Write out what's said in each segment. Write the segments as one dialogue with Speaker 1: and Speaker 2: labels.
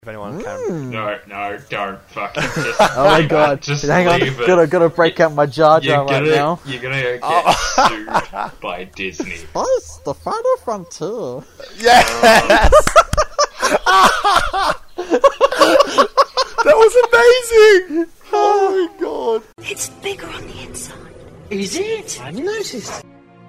Speaker 1: If anyone can.
Speaker 2: No, don't fucking just
Speaker 3: Oh my god.
Speaker 2: just
Speaker 3: Hang on,
Speaker 2: leave it.
Speaker 3: gotta break out my Jar Jar right now.
Speaker 2: You're gonna get sued by Disney.
Speaker 3: Spice, the final frontier.
Speaker 1: Yes! That was amazing! Oh my god.
Speaker 4: It's bigger on the inside.
Speaker 5: Is it? I've noticed.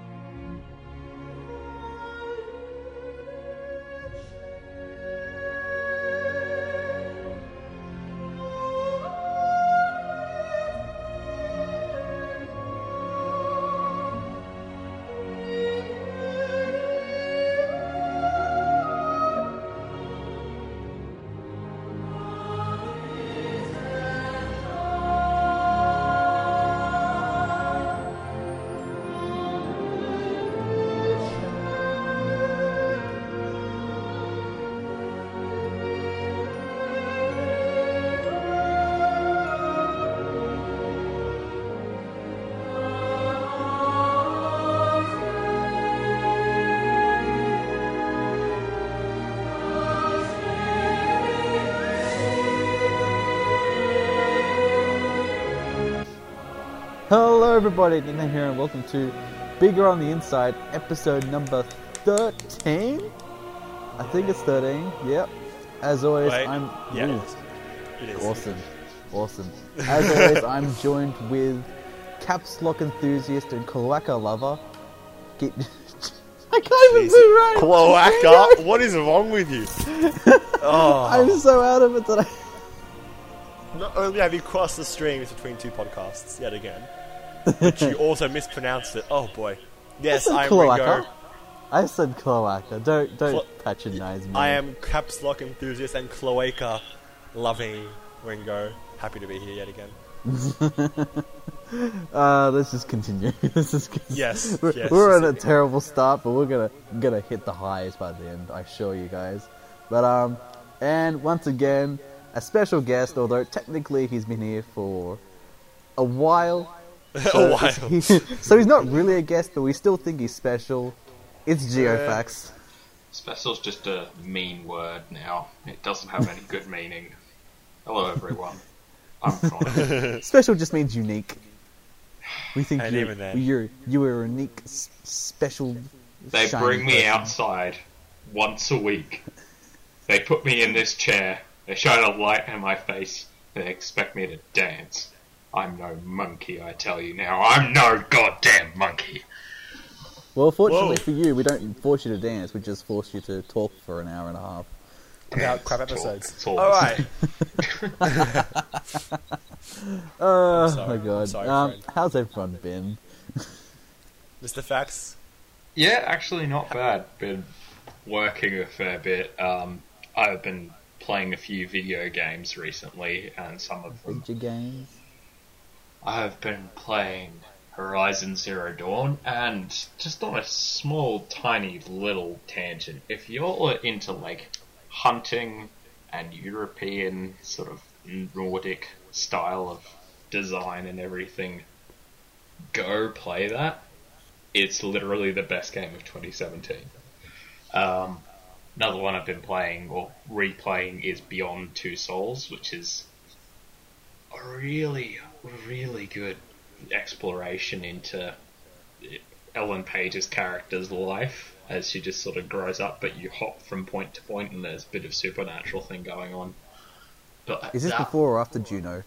Speaker 3: Hello everybody, Nathan here and welcome to Bigger on the Inside, episode number 13? I think it's 13, yep. As always,
Speaker 1: Wait,
Speaker 3: I'm...
Speaker 1: yeah,
Speaker 3: Ooh,
Speaker 1: it is.
Speaker 3: Awesome. As always, I'm joined with Caps Lock enthusiast and Cloaca lover. I can't even do right!
Speaker 1: Cloaca? What is wrong with you? Oh.
Speaker 3: I'm so out of it today.
Speaker 1: Not only have you crossed the streams between two podcasts yet again, but you also mispronounced it. Oh boy. Yes, I am
Speaker 3: Cloaca.
Speaker 1: Ringo.
Speaker 3: I said Cloaca. Don't patronize me.
Speaker 1: I am Caps Lock enthusiast and Cloaca loving Ringo. Happy to be here yet again.
Speaker 3: Let's just continue.
Speaker 1: Yes,
Speaker 3: we're on a terrible start, but we're gonna hit the highs by the end. I assure you guys. But and once again, a special guest. Although technically he's been here for a while.
Speaker 1: A while.
Speaker 3: So he's not really a guest, but we still think he's special. It's Geofax.
Speaker 2: Special's just a mean word now. It doesn't have any good meaning. Hello everyone. I'm Connor.
Speaker 3: Special just means unique. We think
Speaker 1: And even then.
Speaker 3: you're a unique, special.
Speaker 2: They
Speaker 3: shiny
Speaker 2: bring me
Speaker 3: person.
Speaker 2: outside once a week. They put me in this chair. They shine a light in my face. They expect me to dance. I'm no monkey, I tell you now. I'm no goddamn monkey.
Speaker 3: Well, fortunately
Speaker 1: Whoa.
Speaker 3: for you, we don't force you to dance. We just force you to talk for an hour and a half.
Speaker 1: About crap
Speaker 2: Talk.
Speaker 1: episodes.
Speaker 2: It's all-
Speaker 1: Alright.
Speaker 3: Oh
Speaker 1: sorry.
Speaker 3: my god.
Speaker 1: I'm sorry, friend.
Speaker 3: How's everyone been?
Speaker 1: Mr. Fax?
Speaker 2: Yeah, actually not bad. Been working a fair bit. I've been playing a few video games recently, and some of them
Speaker 3: Video games?
Speaker 2: I've been playing Horizon Zero Dawn, and just on a small, tiny little tangent, if you're into like hunting and European sort of Nordic style of design and everything, go play that. It's literally the best game of 2017. Another one I've been playing or replaying is Beyond Two Souls, which is a really, really good exploration into Ellen Page's character's life as she just sort of grows up, but you hop from point to point and there's a bit of supernatural thing going on. But
Speaker 3: Is this
Speaker 2: that-
Speaker 3: before or after Juno?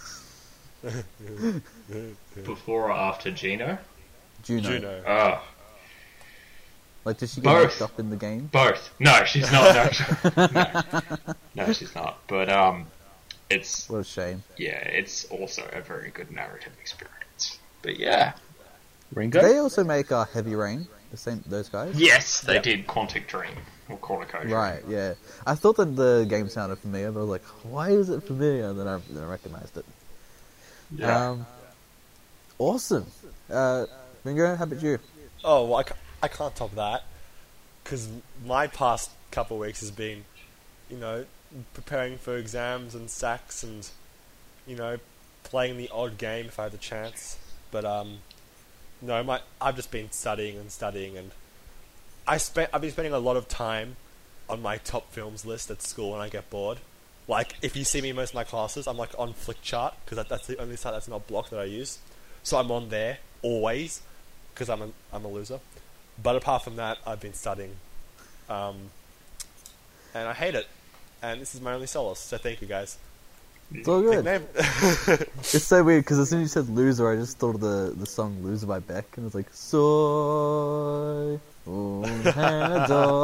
Speaker 2: before or after Gino?
Speaker 1: Juno.
Speaker 2: Oh,
Speaker 3: Like, does she get
Speaker 2: Both.
Speaker 3: knocked up in the game?
Speaker 2: both. No, she's not. No, she's not. But it's
Speaker 3: What a shame.
Speaker 2: yeah, it's also a very good narrative experience. But yeah,
Speaker 3: Did they also make Heavy Rain? Those guys?
Speaker 2: yes, they
Speaker 1: Yep.
Speaker 2: did Quantic Dream or Cornucopia.
Speaker 3: Right, yeah. I thought that the game sounded familiar, but I was like, why is it familiar? And then I recognized it.
Speaker 2: Yeah.
Speaker 3: Awesome. Ringo, how about you?
Speaker 1: Oh, well, I can't top that. Because my past couple of weeks has been, preparing for exams and SACs and, playing the odd game if I had the chance. But, I've just been studying, and I've been spending a lot of time on my top films list at school when I get bored. Like, if you see me in most of my classes, I'm like on Flickchart, because that's the only site that's not blocked that I use. So I'm on there always, because I'm a loser. But apart from that, I've been studying, and I hate it. And this is my only solace. So thank you guys.
Speaker 3: It's all good.
Speaker 1: Name.
Speaker 3: It's so weird because as soon as you said "loser," I just thought of the song "Loser" by Beck, and it's like soy. I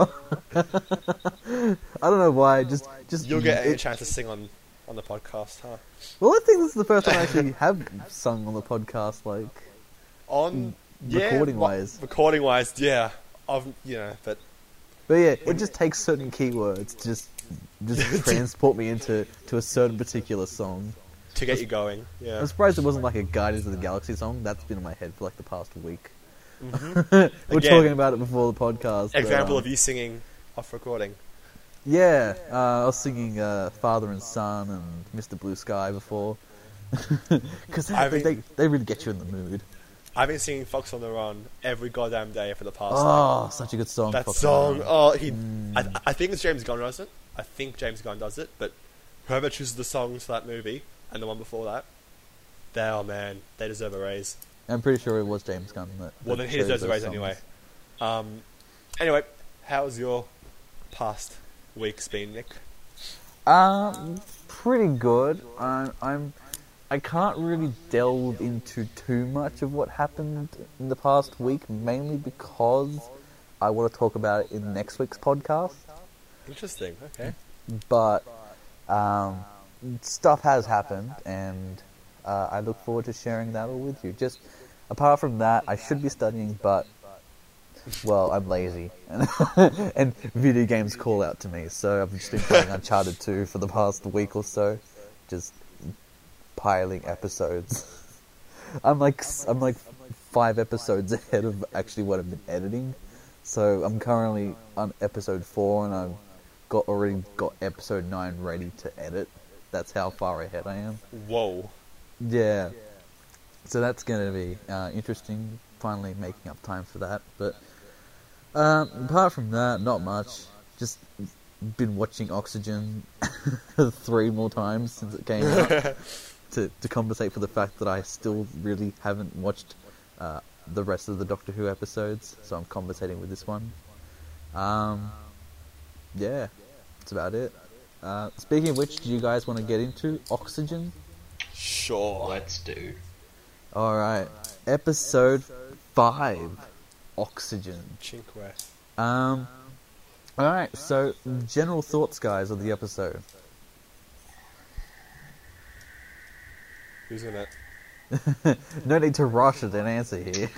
Speaker 3: don't know why. Just
Speaker 1: You'll get a chance to sing on the podcast, huh?
Speaker 3: Well, I think this is the first time I actually have sung on the podcast, like recording wise.
Speaker 1: Recording wise, yeah. But
Speaker 3: yeah, it just takes certain keywords to just transport me into a certain particular song.
Speaker 1: To get you going, yeah.
Speaker 3: I'm surprised it wasn't like a Guardians of the Galaxy song. That's been in my head for like the past week.
Speaker 1: Mm-hmm.
Speaker 3: We're talking about it before the podcast.
Speaker 1: Example of you singing off recording.
Speaker 3: Yeah, I was singing Father and Son and Mr. Blue Sky before. Because they really get you in the mood.
Speaker 1: I've been singing Fox on the Run every goddamn day for the past...
Speaker 3: Oh, such a good song.
Speaker 1: That
Speaker 3: Fox
Speaker 1: song, I think it's James Gunn, does it? I think James Gunn does it, but whoever chooses the songs for that movie, and the one before that, they deserve a raise.
Speaker 3: I'm pretty sure it was James Gunn.
Speaker 1: Well, then he deserves a raise anyway. Anyway, how's your past week's been, Nick?
Speaker 3: Pretty good. I can't really delve into too much of what happened in the past week, mainly because I want to talk about it in next week's podcast.
Speaker 1: Interesting, okay.
Speaker 3: But stuff has happened, and I look forward to sharing that all with you. Just apart from that, I should be studying, but well, I'm lazy, and video games call out to me. So I've just been playing Uncharted 2 for the past week or so, just piling episodes. I'm like 5 episodes ahead of actually what I've been editing. So I'm currently on episode 4, and I've already got episode 9 ready to edit. That's how far ahead I am.
Speaker 1: Whoa.
Speaker 3: Yeah. So that's going to be interesting, finally making up time for that. But apart from that, not much. Just been watching Oxygen 3 more times since it came out to compensate for the fact that I still really haven't watched the rest of the Doctor Who episodes. So I'm compensating with this one. Yeah, that's about it. Speaking of which, do you guys want to get into Oxygen?
Speaker 1: Sure.
Speaker 2: Let's do.
Speaker 3: Alright, episode 5, Oxygen.
Speaker 1: Cinque.
Speaker 3: Alright, so general thoughts, guys, of the episode.
Speaker 1: Who's in it?
Speaker 3: No need to rush at an answer here.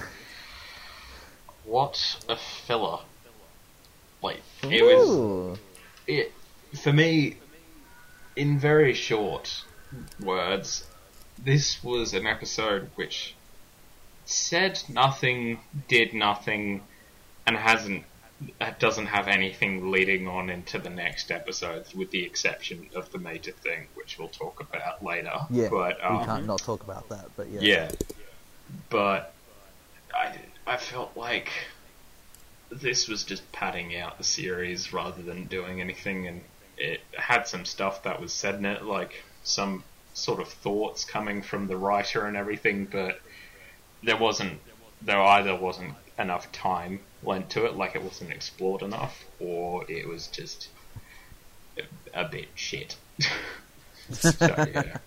Speaker 2: What a filler. Like, it was... For me, in very short words, this was an episode which said nothing, did nothing, and doesn't have anything leading on into the next episodes, with the exception of the major thing, which we'll talk about later.
Speaker 3: Yeah,
Speaker 2: but,
Speaker 3: we can't not talk about that, but yeah.
Speaker 2: Yeah, but I felt like this was just padding out the series rather than doing anything, and it had some stuff that was said in it, like some sort of thoughts coming from the writer and everything, but there either wasn't enough time lent to it, like it wasn't explored enough, or it was just a bit shit. So, yeah.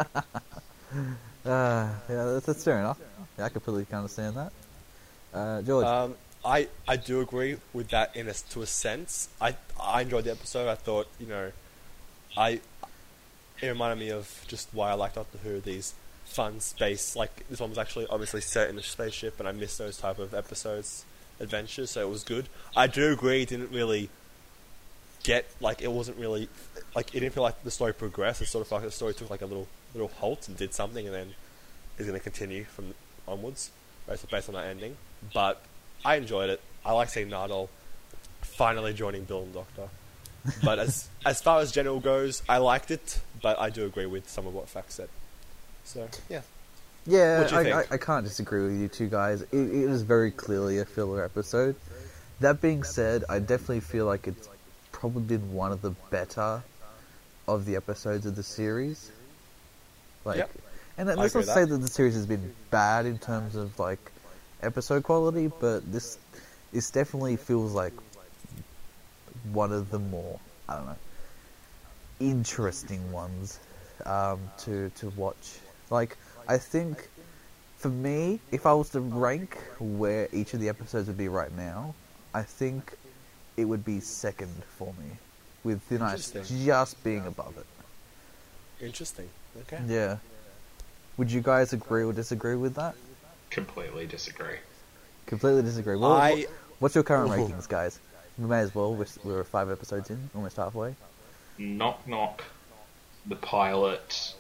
Speaker 3: Yeah, that's fair enough. Yeah, I completely understand that. George?
Speaker 1: I do agree with that to a sense. I enjoyed the episode. I thought, it reminded me of just why I like Doctor Who, these fun space, like this one was actually obviously set in a spaceship, and I miss those type of episodes, adventures, so it was good. I do agree it didn't really it wasn't really, it didn't feel like the story progressed. It sort of felt like the story took like a little halt and did something, and then is going to continue from onwards, based on that ending. But I enjoyed it. I like seeing Nardole finally joining Bill and Doctor. But as far as general goes, I liked it, but I do agree with some of what Fax said. So, yeah.
Speaker 3: Yeah,
Speaker 1: What do you think?
Speaker 3: I can't disagree with you two guys. It is very clearly a filler episode. That being said, I definitely feel like it's probably been one of the better of the episodes of the series. Like,
Speaker 1: Yep.
Speaker 3: and
Speaker 1: I
Speaker 3: let's
Speaker 1: agree
Speaker 3: not
Speaker 1: with
Speaker 3: say
Speaker 1: that.
Speaker 3: that the series has been bad in terms of like episode quality, but this definitely feels like one of the more, I don't know, interesting ones to watch. Like, I think for me, if I was to rank where each of the episodes would be right now, I think it would be second for me, with Thin Ice
Speaker 1: Interesting.
Speaker 3: just being above it.
Speaker 1: Interesting. Okay.
Speaker 3: Yeah. Would you guys agree or disagree with that?
Speaker 2: Completely disagree.
Speaker 3: Completely disagree. What's your current rankings, guys? We may as well. We're 5 episodes in, almost halfway.
Speaker 2: Knock Knock, the pilot.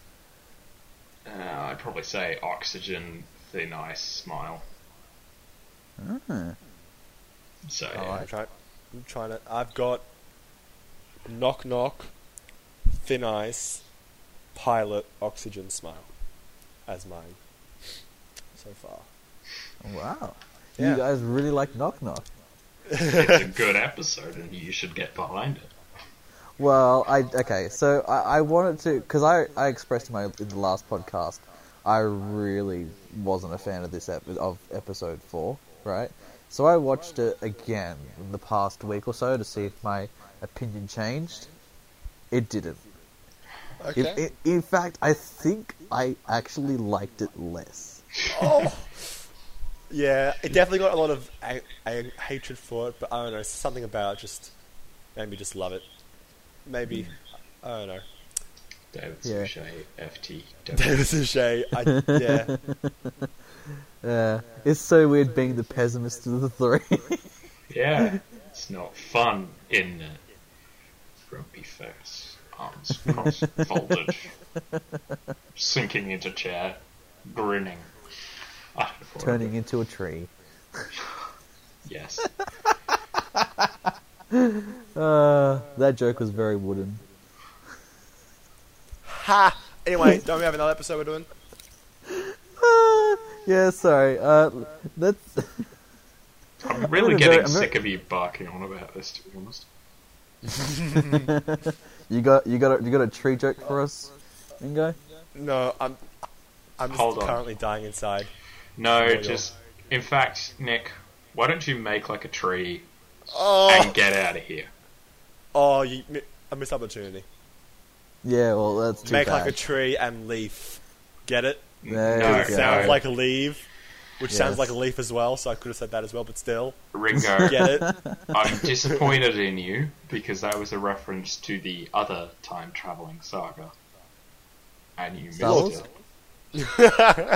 Speaker 2: I'd probably say Oxygen, Thin Ice, Smile.
Speaker 3: Ah.
Speaker 2: So
Speaker 1: I'm trying to. I've got Knock Knock, Thin Ice, Pilot, Oxygen, Smile as mine so far.
Speaker 3: Wow.
Speaker 1: Yeah.
Speaker 3: You guys really like Knock Knock.
Speaker 2: it's a good episode, and you should get behind it.
Speaker 3: Well, so I wanted to, because I expressed in the last podcast, I really wasn't a fan of this of episode 4, right? So I watched it again in the past week or so to see if my opinion changed. It didn't.
Speaker 1: Okay.
Speaker 3: In fact, I think I actually liked it less.
Speaker 1: Oh. Yeah, it definitely got a lot of hatred for it, but I don't know, something about it just made me just love it. Maybe, I don't know.
Speaker 2: David
Speaker 3: Yeah.
Speaker 2: Suchet, FT.
Speaker 1: David Suchet, yeah.
Speaker 3: It's so weird being the pessimist of the 3.
Speaker 2: Yeah, it's not fun in grumpy face, arms cross-folded, sinking into chair, grinning.
Speaker 3: Turning into a tree.
Speaker 2: Yes.
Speaker 3: That joke was very wooden.
Speaker 1: Ha! Anyway, don't we have another episode we're doing?
Speaker 3: Yeah, sorry. Let's.
Speaker 2: I'm really getting sick of you barking on about this, to be honest.
Speaker 3: You got a tree joke for us, Ingo?
Speaker 1: No, I'm just
Speaker 2: Hold on.
Speaker 1: currently dying inside.
Speaker 2: No,
Speaker 1: Oh,
Speaker 2: just... In fact, Nick, why don't you make like a tree
Speaker 1: Oh,
Speaker 2: and get out of here?
Speaker 1: a missed opportunity.
Speaker 3: Yeah, well, that's too
Speaker 1: Make
Speaker 3: bad.
Speaker 1: like a tree and leaf. Get it?
Speaker 3: There
Speaker 2: No,
Speaker 3: you go.
Speaker 1: Sounds like a leaf, which
Speaker 3: Yes.
Speaker 1: sounds like a leaf as well, so I could have said that as well, but still.
Speaker 2: Ringo,
Speaker 1: Get it?
Speaker 2: I'm disappointed in you because that was a reference to the other time-traveling saga. And you
Speaker 3: Star
Speaker 2: missed
Speaker 3: Wars?
Speaker 2: it.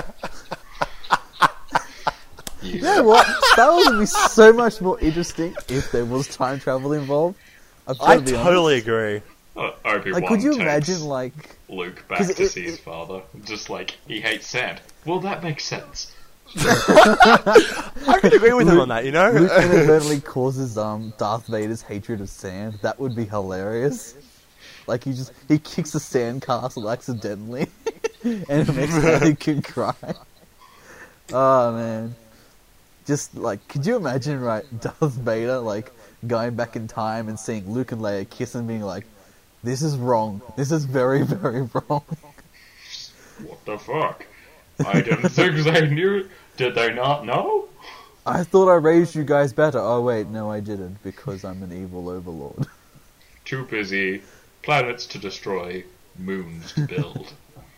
Speaker 3: You know what? Star Wars would be so much more interesting if there was time travel involved. I've
Speaker 1: I
Speaker 3: gotta be honest.
Speaker 1: totally agree.
Speaker 2: Obi-Wan
Speaker 3: Like, could you
Speaker 2: takes
Speaker 3: imagine, like...
Speaker 2: Luke back
Speaker 3: 'cause
Speaker 2: to see his father? Just like, he hates sand. Well, that makes sense.
Speaker 1: I could agree with him on that, you know?
Speaker 3: Luke inadvertently causes Darth Vader's hatred of sand. That would be hilarious. Like, he kicks a sand castle accidentally, and it makes Anakin cry. Oh, man. Just, like, could you imagine, right, Darth Vader, like, going back in time and seeing Luke and Leia kiss and being like, this is wrong. This is very, very wrong.
Speaker 2: What the fuck? I didn't think they knew. Did they not know?
Speaker 3: I thought I raised you guys better. Oh, wait, no, I didn't, because I'm an evil overlord.
Speaker 2: Too busy. Planets to destroy, moons to build.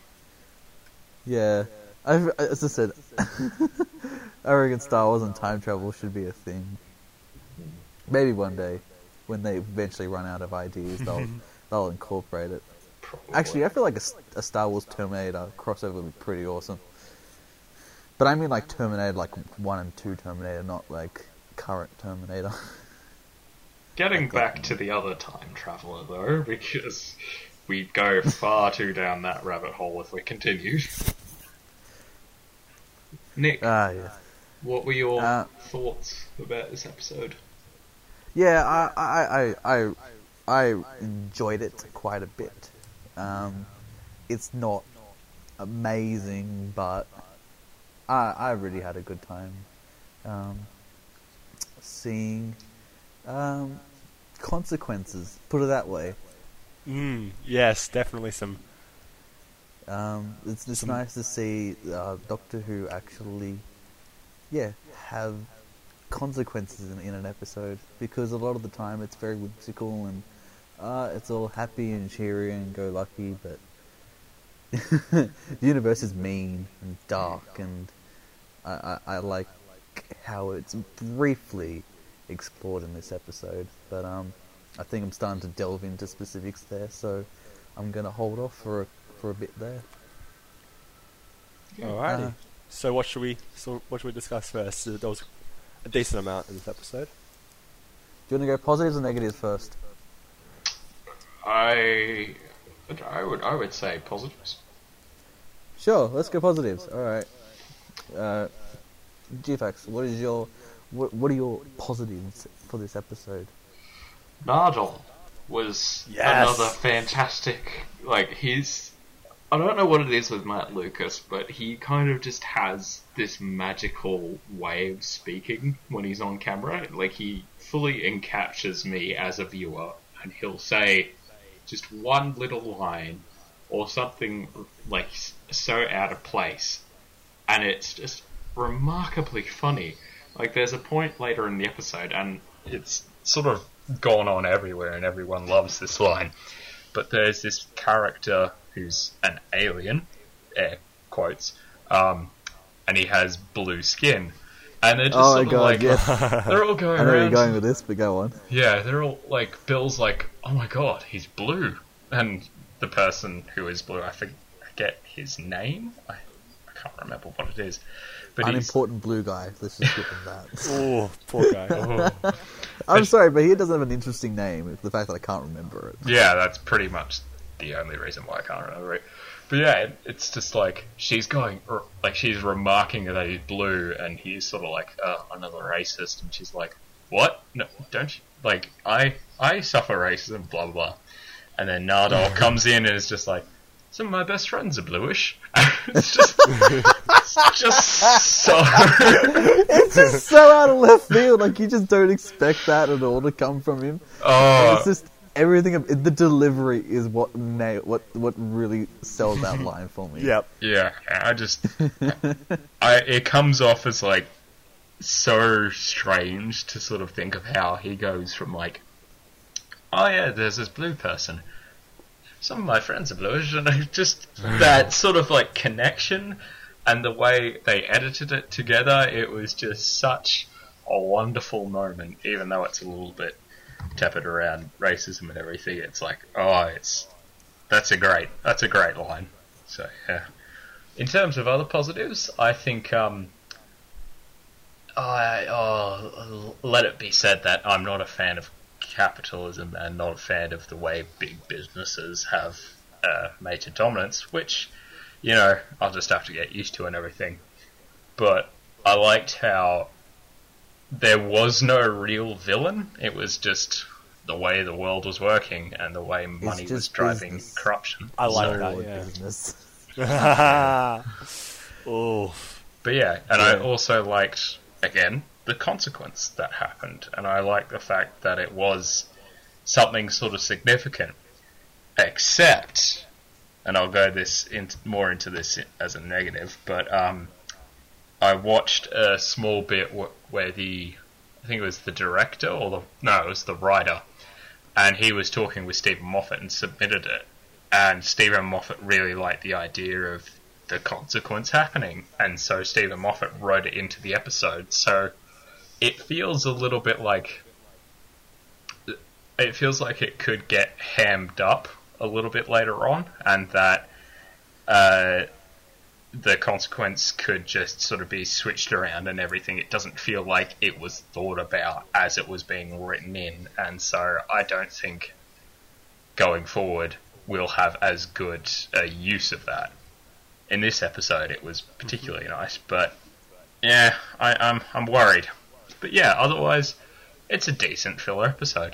Speaker 3: Yeah. As I said, I reckon Star Wars and time travel should be a thing. Maybe one day, when they eventually run out of ideas, they'll incorporate it.
Speaker 2: Probably.
Speaker 3: Actually, I feel like a Star Wars Terminator crossover would be pretty awesome. But I mean like Terminator, like 1 and 2 Terminator, not like current Terminator.
Speaker 2: Getting back to the other time traveler, though, because we'd go far too down that rabbit hole if we continued. Nick,
Speaker 3: Yeah.
Speaker 2: what were your thoughts about this episode?
Speaker 3: Yeah, I enjoyed it quite a bit. It's not amazing, but I really had a good time seeing consequences. Put it that way.
Speaker 1: Yes, definitely some.
Speaker 3: It's nice to see Doctor Who actually, have consequences in an episode, because a lot of the time it's very whimsical and it's all happy and cheery and go lucky, but the universe is mean and dark, and I like how it's briefly explored in this episode, but I think I'm starting to delve into specifics there, so I'm gonna hold off for a bit there.
Speaker 1: Alrighty. So what should we discuss first? There was a decent amount in this episode.
Speaker 3: Do you want to go positives or negatives first?
Speaker 2: I would say positives.
Speaker 3: Sure, let's go positives. All right. GFAX, what are your positives for this episode?
Speaker 2: Nardole was
Speaker 1: Yes.
Speaker 2: another fantastic. I don't know what it is with Matt Lucas, but he kind of just has this magical way of speaking when he's on camera. Like, he fully encaptures me as a viewer, and he'll say just one little line or something like so out of place, and it's just remarkably funny. Like, there's a point later in the episode, and it's sort of gone on everywhere, and everyone loves this line. But there's this character who's an alien, air quotes, and he has blue skin. And they're just they're all going around.
Speaker 3: I know where you're going with this, but go on.
Speaker 2: Yeah, they're all like, Bill's like, oh my god, he's blue. And the person who is blue, I forget his name. I can't remember what it is. But
Speaker 3: Unimportant blue guy. Let's just skip him that.
Speaker 1: Oh, poor guy.
Speaker 3: I'm sorry, but he doesn't have an interesting name. It's the fact that I can't remember it.
Speaker 2: Yeah, that's pretty much the only reason why I can't remember it. But yeah, it's just like, she's remarking that he's blue, and he's sort of like, another racist, and she's like, what? No, don't you? Like, I suffer racism, blah, blah, blah. And then Nardole comes in and is just like, some of my best friends are bluish. It's just so...
Speaker 3: It's just so out of left field. Like, you just don't expect that at all to come from him.
Speaker 2: Oh.
Speaker 3: It's just everything. The delivery is what really sells that line for me.
Speaker 1: Yep.
Speaker 2: Yeah, it comes off as like so strange to sort of think of how he goes from like, oh yeah, there's this blue person. Some of my friends are bluish, and just that sort of like connection and the way they edited it together, it was just such a wonderful moment, even though it's a little bit tepid around racism and everything. It's like, that's a great line. So yeah. In terms of other positives, I think let it be said that I'm not a fan of capitalism and not a fan of the way big businesses have major dominance, which, you know, I'll just have to get used to and everything. But I liked how there was no real villain. It was just the way the world was working and the way money was driving
Speaker 3: business.
Speaker 2: corruption.
Speaker 1: I like
Speaker 3: So
Speaker 1: that,
Speaker 3: business.
Speaker 1: yeah. Oh.
Speaker 2: But yeah, and I also liked, again, the consequence that happened. And I like the fact that it was something sort of significant. Except, and I'll go more into this as a negative, but I watched a small bit where I think it was the director, it was the writer, and he was talking with Stephen Moffat and submitted it. And Stephen Moffat really liked the idea of the consequence happening, and so Stephen Moffat wrote it into the episode. So it feels a little bit like it could get hammed up a little bit later on, and that the consequence could just sort of be switched around and everything. It doesn't feel like it was thought about as it was being written in, and so I don't think going forward we'll have as good a use of that. In this episode it was particularly nice, but yeah, I'm worried. But yeah, otherwise it's a decent filler episode.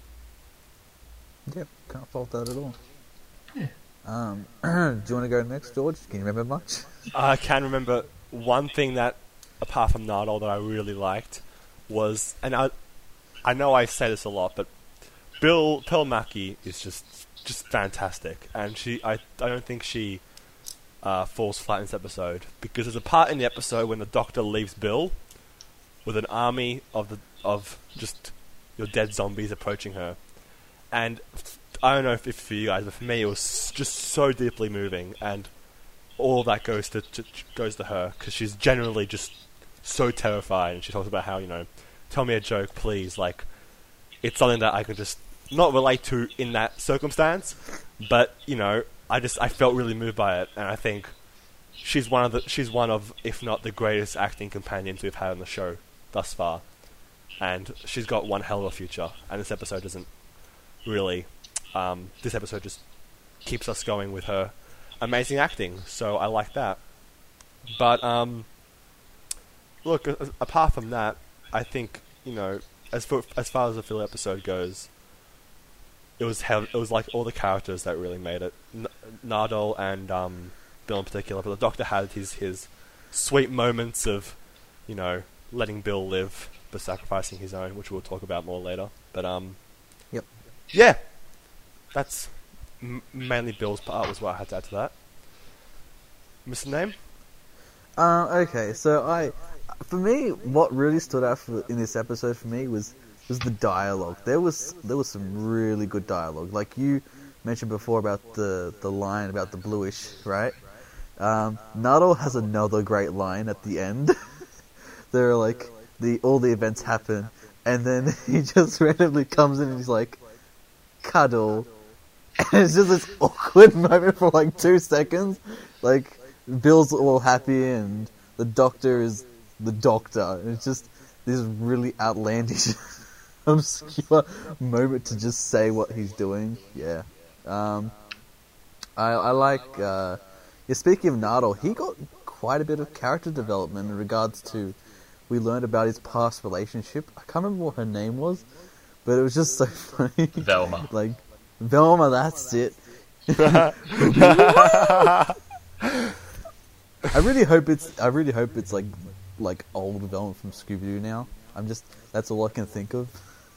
Speaker 3: Yep, can't fault that at all.
Speaker 2: Yeah.
Speaker 3: Do you want to go next, George? Can you remember much?
Speaker 1: I can remember one thing that, apart from Nardole, that I really liked was, and I know I say this a lot, but Bill Mackey is just just fantastic, and I don't think she falls flat in this episode, because there's a part in the episode when the Doctor leaves Bill with an army of just your dead zombies approaching her, and I don't know if for you guys, but for me it was just so deeply moving, and all that goes to her, because she's generally just so terrified, and she talks about how, you know, tell me a joke, please. Like, it's something that I could just not relate to in that circumstance, but, you know, I felt really moved by it, and I think she's one of, if not the greatest acting companions we've had on the show thus far, and she's got one hell of a future, and this episode doesn't really, this episode just keeps us going with her amazing acting, so I like that. But, look, apart from that, I think, you know, as far as the filler episode goes, it was like all the characters that really made it. Nardole and Bill in particular, but the Doctor had his sweet moments of, you know, letting Bill live but sacrificing his own, which we'll talk about more later. But
Speaker 3: Yep.
Speaker 1: Yeah, that's mainly Bill's part was what I had to add to that. Mr. Name?
Speaker 3: Okay, so for me, what really stood out in this episode for me was the dialogue. There was some really good dialogue. Like you mentioned before about the line about the bluish, right? Nardole has another great line at the end. They're like, all the events happen, and then he just randomly comes in and he's like, cuddle. And it's just this awkward moment for like 2 seconds. Like, Bill's all happy and the Doctor is the Doctor. And it's just this really outlandish, obscure moment to just say what he's doing. Yeah. I like, speaking of Nardole, he got quite a bit of character development in regards to, we learned about his past relationship. I can't remember what her name was, but it was just so funny.
Speaker 2: Velma.
Speaker 3: Like, Velma, that's it. I really hope it's like old Velma from Scooby-Doo now. That's all I can think of.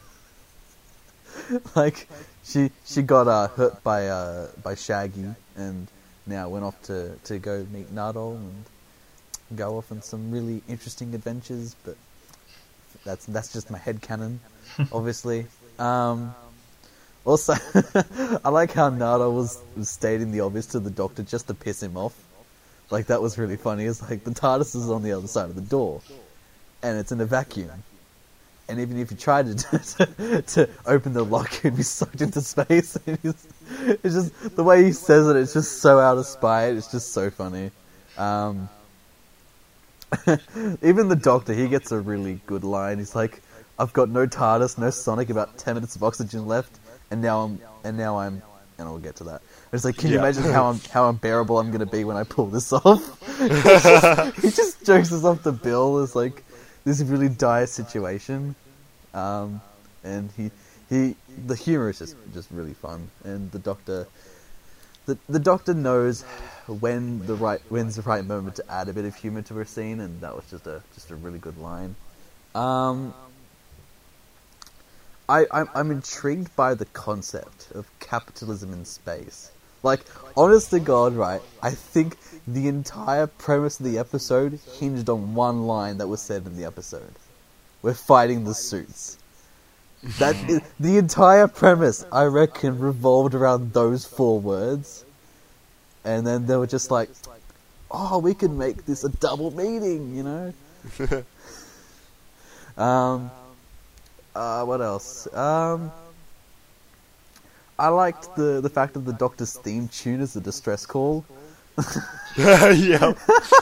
Speaker 3: Like, she got hurt by Shaggy, and now went off to go meet Nardole and go off on some really interesting adventures. But that's just my headcanon, obviously. Also, I like how Nardole was stating the obvious to the Doctor just to piss him off. Like, that was really funny. It's like, the TARDIS is on the other side of the door, and it's in a vacuum. And even if you tried to open the lock, you'd be sucked into space. It's just, the way he says it, it's just so out of spite. It's just so funny. Even the Doctor, he gets a really good line. He's like, I've got no TARDIS, no Sonic, about 10 minutes of oxygen left, and now I'm, and I'll get to that. It's like, can you imagine how unbearable I'm gonna be when I pull this off? He just jokes us off to Bill as like this really dire situation, and the humor is just really fun, and the Doctor. The Doctor knows when's the right moment to add a bit of humor to her scene, and that was just a really good line. I'm intrigued by the concept of capitalism in space. Like, honest to God, right, I think the entire premise of the episode hinged on one line that was said in the episode. We're fighting the suits. The entire premise, I reckon, revolved around those 4 words. And then they were just like, oh, we can make this a double meaning, you know? What else? I liked the fact that the Doctor's theme tune is a distress call.
Speaker 1: Yeah.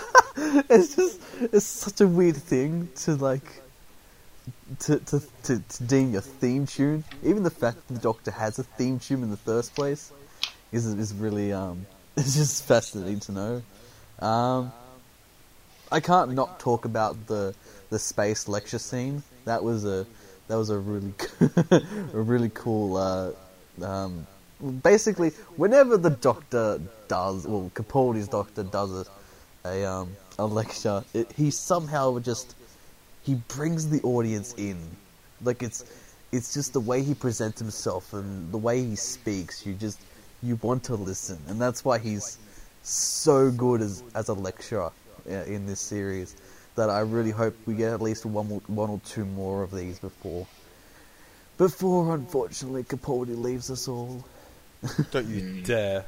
Speaker 3: It's such a weird thing to like to deem your theme tune. Even the fact that the Doctor has a theme tune in the first place is really it's just fascinating to know. I can't not talk about the space lecture scene. That was a really a really cool. Basically, whenever the Doctor does, well, Capaldi's Doctor does a lecture, he somehow he brings the audience in. Like, it's just the way he presents himself and the way he speaks. You want to listen, and that's why he's so good as a lecturer in this series. That I really hope we get at least one or two more of these before unfortunately Capaldi leaves us all.
Speaker 1: Don't you dare.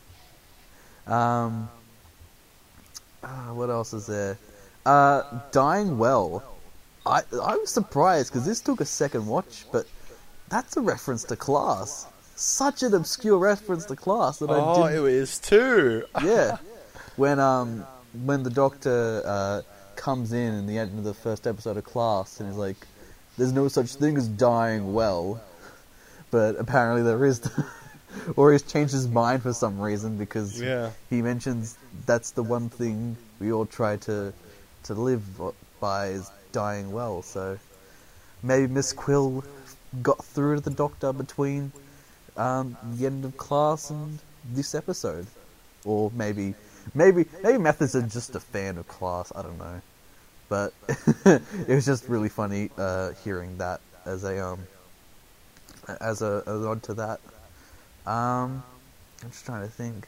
Speaker 3: What else is there? Dying Well. I was surprised because this took a second watch, but that's a reference to Class. Such an obscure reference to Class that I didn't...
Speaker 1: Oh, it is too.
Speaker 3: Yeah. When the Doctor comes in the end of the first episode of Class and is like, there's no such thing as dying well, but apparently there is. Or he's changed his mind for some reason because he mentions that's the one thing we all try to live by is dying well. So maybe Miss Quill got through to the Doctor between the end of Class and this episode, or maybe Mathis is just a fan of Class. I don't know, but it was just really funny hearing that as an nod to that. I'm just trying to think.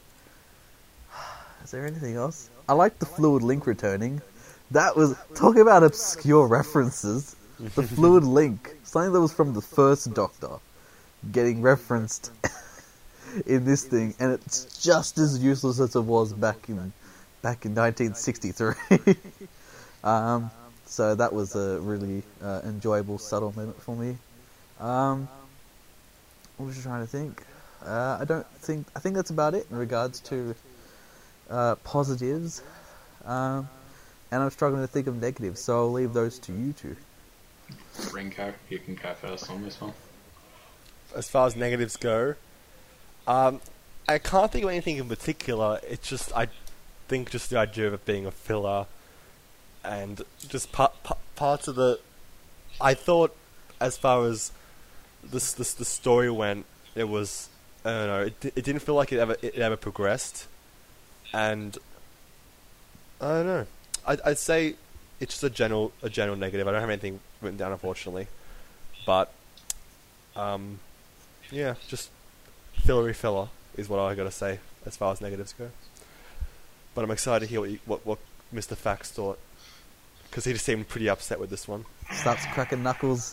Speaker 3: Is there anything else? I like the Fluid Link returning. That was... Talking about obscure references. The Fluid Link. Something that was from the first Doctor. Getting referenced in this thing. And it's just as useless as it was back in 1963. So that was a really enjoyable, subtle moment for me. What was I trying to think? I think that's about it in regards to positives. And I'm struggling to think of negatives, so I'll leave those to you two.
Speaker 2: Rinko, you can go first on this one.
Speaker 1: As far as negatives go, I can't think of anything in particular. It's just, I think just the idea of it being a filler, and just parts of the... I thought, as far as the story went, it was... I don't know, it didn't feel like it ever progressed, and... I don't know. I'd say it's just a general negative. I don't have anything written down, unfortunately. But, yeah, just fillery filler is what I gotta say as far as negatives go. But I'm excited to hear what Mr. Fax thought, because he just seemed pretty upset with this one.
Speaker 3: Starts cracking knuckles.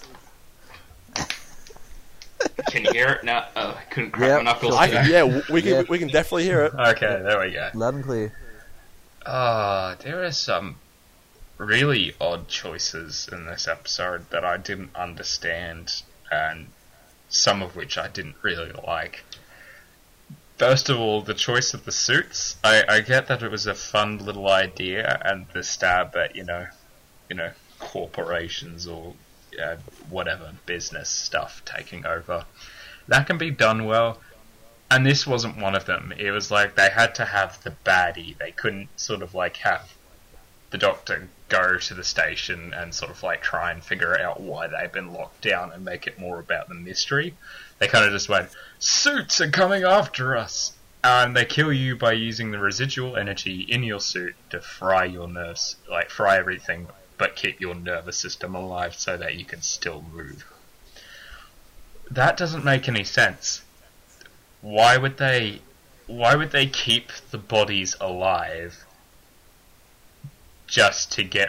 Speaker 2: Can you hear it now? I couldn't crack my knuckles.
Speaker 1: We can definitely hear it.
Speaker 2: Okay, there we go.
Speaker 3: Loud and clear.
Speaker 2: There are some really odd choices in this episode that I didn't understand, and some of which I didn't really like. First of all, the choice of the suits. I get that it was a fun little idea, and the stab at, you know, corporations or whatever business stuff taking over. That can be done well. And this wasn't one of them. It was like they had to have the baddie. They couldn't sort of like have the Doctor go to the station and sort of like try and figure out why they've been locked down and make it more about the mystery. They kind of just went, suits are coming after us! And they kill you by using the residual energy in your suit to fry your nerves, like fry everything, but keep your nervous system alive so that you can still move. That doesn't make any sense. Why would they keep the bodies alive just to get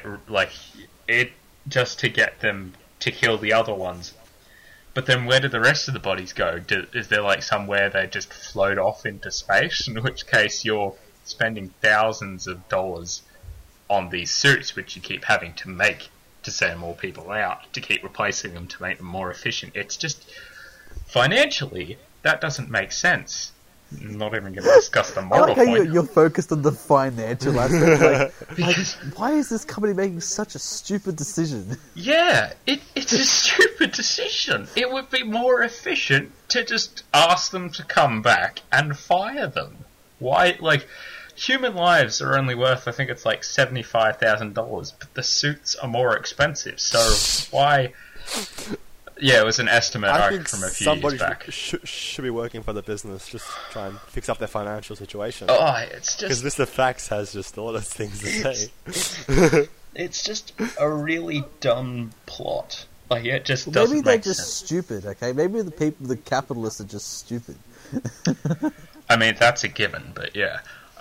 Speaker 2: them to kill the other ones? But then where do the rest of the bodies go? Is there like somewhere they just float off into space? In which case you're spending thousands of dollars on these suits, which you keep having to make to send more people out, to keep replacing them to make them more efficient. It's just, financially, that doesn't make sense. I'm not even going to discuss the moral point.
Speaker 3: You're focused on the financial aspect. Like, why is this company making such a stupid decision?
Speaker 2: Yeah, it's a stupid decision. It would be more efficient to just ask them to come back and fire them. Why, like, human lives are only worth, I think it's like $75,000, but the suits are more expensive, so why... Yeah, it was an estimate from a few years back.
Speaker 1: Should be working for the business, just try and fix up their financial situation.
Speaker 2: Oh, it's just...
Speaker 1: Because Mr. Fax has just a lot of things to say.
Speaker 2: It's just a really dumb plot. Like, it just doesn't
Speaker 3: Maybe they're
Speaker 2: make
Speaker 3: just
Speaker 2: sense.
Speaker 3: stupid, okay? Maybe the capitalists are just stupid.
Speaker 2: I mean, that's a given, but yeah.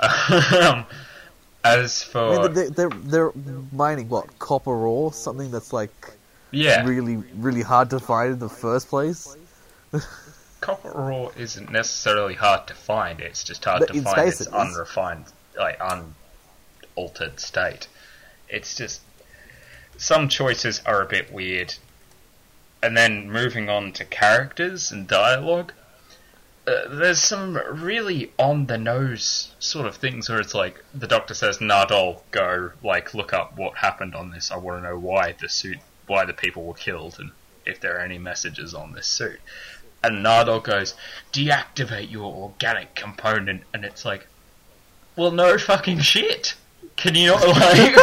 Speaker 2: As for...
Speaker 3: I mean, they're mining, what, copper ore? Something that's, like,
Speaker 2: yeah.
Speaker 3: really, really hard to find in the first place?
Speaker 2: Copper ore isn't necessarily hard to find, it's just hard
Speaker 3: But
Speaker 2: to
Speaker 3: in
Speaker 2: find
Speaker 3: space
Speaker 2: its
Speaker 3: it is.
Speaker 2: unrefined, like, unaltered state. It's just... Some choices are a bit weird. And then moving on to characters and dialogue, there's some really on-the-nose sort of things where it's like, the Doctor says, Nardole, go, like, look up what happened on this. I want to know why the people were killed, and if there are any messages on this suit. And Nardole goes, deactivate your organic component, and it's like, well, no fucking shit. Can you not, like...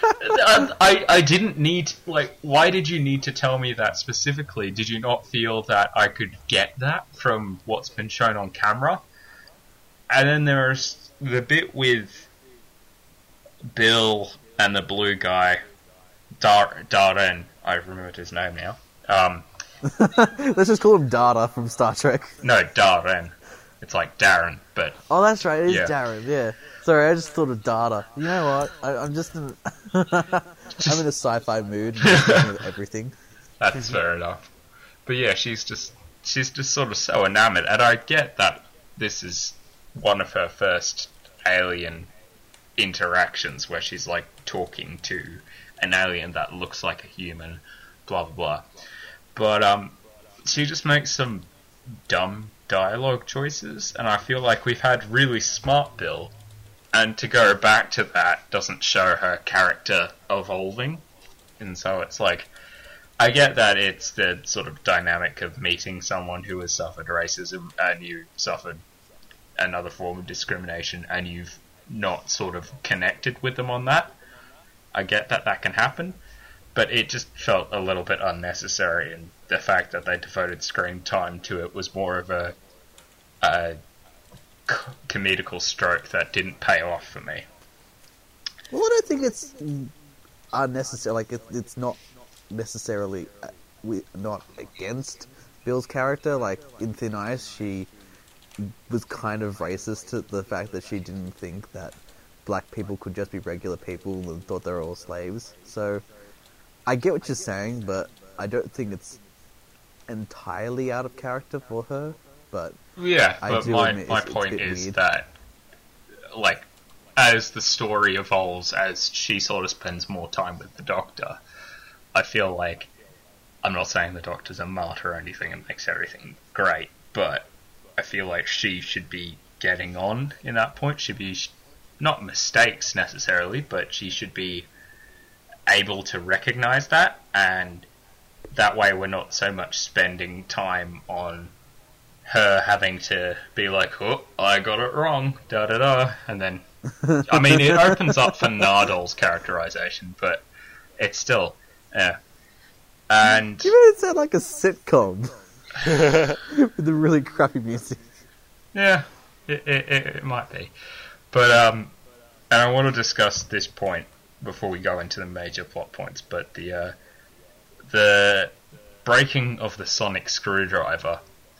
Speaker 2: I didn't need, like, why did you need to tell me that specifically? Did you not feel that I could get that from what's been shown on camera? And then there's the bit with Bill and the blue guy, Darren, I've remembered his name now.
Speaker 3: Let's just call him Data from Star Trek.
Speaker 2: No, Darren. It's like Darren, but...
Speaker 3: Oh, that's right, it is
Speaker 2: Yeah.
Speaker 3: Darren, yeah. Sorry, I just thought of Data. You know what? I'm just in... I'm in a sci-fi mood, just thinking of everything.
Speaker 2: That's fair enough. But yeah, she's just sort of so enamored, and I get that this is one of her first alien interactions where she's like talking to an alien that looks like a human, blah blah blah. But she just makes some dumb dialogue choices, and I feel like we've had really smart Bill, and to go back to that doesn't show her character evolving, and so it's like, I get that it's the sort of dynamic of meeting someone who has suffered racism and you suffered another form of discrimination and you've not sort of connected with them on that. I get that that can happen, but it just felt a little bit unnecessary, and the fact that they devoted screen time to it was more of a comedical stroke that didn't pay off for me.
Speaker 3: Well, I don't think it's unnecessary. Like, it's not necessarily not against Bill's character. Like, in Thin Ice, she was kind of racist to the fact that she didn't think that black people could just be regular people and thought they were all slaves. So, I get what you're saying, but I don't think it's entirely out of character for her. But
Speaker 2: yeah,
Speaker 3: I
Speaker 2: but
Speaker 3: do
Speaker 2: my
Speaker 3: admit it's a
Speaker 2: point
Speaker 3: bit
Speaker 2: is
Speaker 3: weird.
Speaker 2: that, like, as the story evolves, as she sort of spends more time with the Doctor, I feel like, I'm not saying the Doctor's a martyr or anything and makes everything great, but I feel like she should be getting on in that point. Should be, not mistakes necessarily, but she should be able to recognise that, and that way we're not so much spending time on her having to be like, oh, I got it wrong, da-da-da, and then, I mean, it opens up for Nardole's characterisation, but it's still, yeah. And
Speaker 3: you made it sound like a sitcom with the really crappy music.
Speaker 2: yeah, it might be. But, and I want to discuss this point before we go into the major plot points, but the breaking of the sonic screwdriver.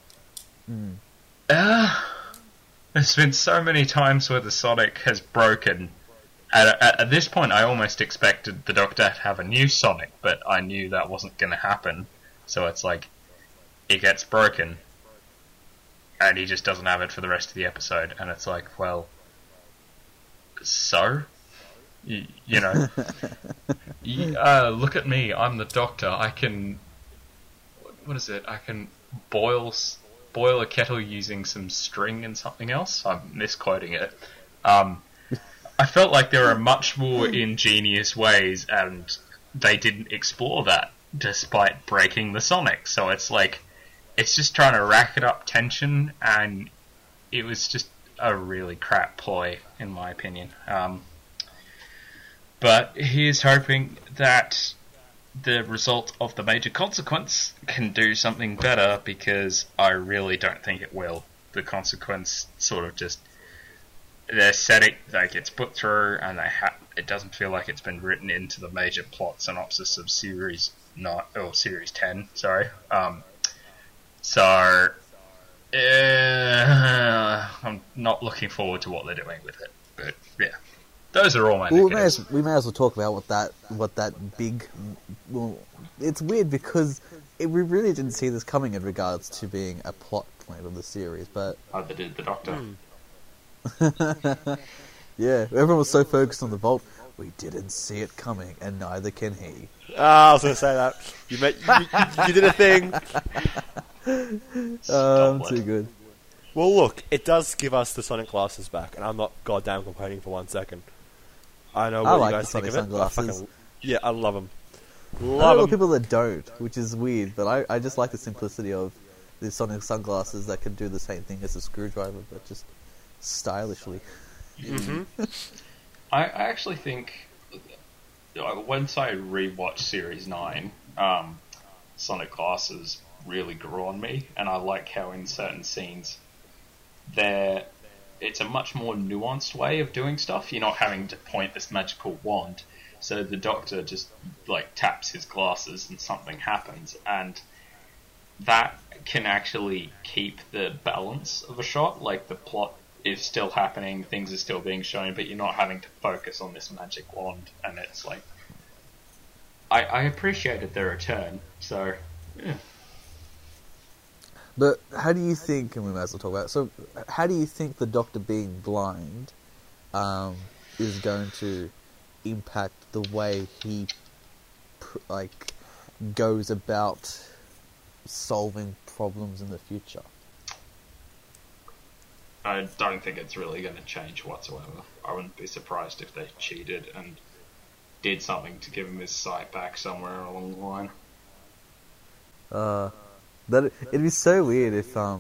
Speaker 2: There's been so many times where the Sonic has broken. At this point, I almost expected the Doctor to have a new Sonic, but I knew that wasn't going to happen. So it's like, it gets broken, and he just doesn't have it for the rest of the episode. And it's like, well, so? You know, look at me, I'm the Doctor. I can, what is it? I can boil a kettle using some string and something else. I'm misquoting it. I felt like there are much more ingenious ways, and they didn't explore that, despite breaking the Sonic. So it's like, it's just trying to racket up tension, and it was just a really crap ploy, in my opinion. But here's hoping that the result of the major consequence can do something better, because I really don't think it will. The consequence sort of just, they're setting, like, it's put through, and it doesn't feel like it's been written into the major plot synopsis of series Series 10, sorry. So I'm not looking forward to what they're doing with it. But yeah, those are all my negatives.
Speaker 3: We may as well talk about what that big. Well, it's weird because we really didn't see this coming in regards to being a plot point of the series, but
Speaker 2: They did the Doctor.
Speaker 3: yeah, everyone was so focused on the Vault. We didn't see it coming, and neither can he.
Speaker 1: I was going to say that. You did a thing.
Speaker 3: Too good.
Speaker 1: Well, look, it does give us the Sonic glasses back, and I'm not goddamn complaining for 1 second. I know what
Speaker 3: like
Speaker 1: you guys
Speaker 3: the
Speaker 1: think of
Speaker 3: Sonic
Speaker 1: it.
Speaker 3: sunglasses.
Speaker 1: Yeah, I love them.
Speaker 3: I know a lot of people that don't, which is weird, but I just like the simplicity of the Sonic sunglasses that can do the same thing as a screwdriver, but just stylishly.
Speaker 1: Mm-hmm.
Speaker 2: I actually think once I rewatched Series 9, Sonic glasses really grew on me, and I like how in certain scenes it's a much more nuanced way of doing stuff. You're not having to point this magical wand, so the Doctor just taps his glasses and something happens, and that can actually keep the balance of a shot. Like, the plot is still happening, things are still being shown, but you're not having to focus on this magic wand, and it's like I appreciated the return, so yeah.
Speaker 3: But how do you think, and we might as well talk about it, so how do you think the Doctor being blind is going to impact the way he goes about solving problems in the future?
Speaker 2: I don't think it's really going to change whatsoever. I wouldn't be surprised if they cheated and did something to give him his sight back somewhere along the line.
Speaker 3: It'd be so weird if no,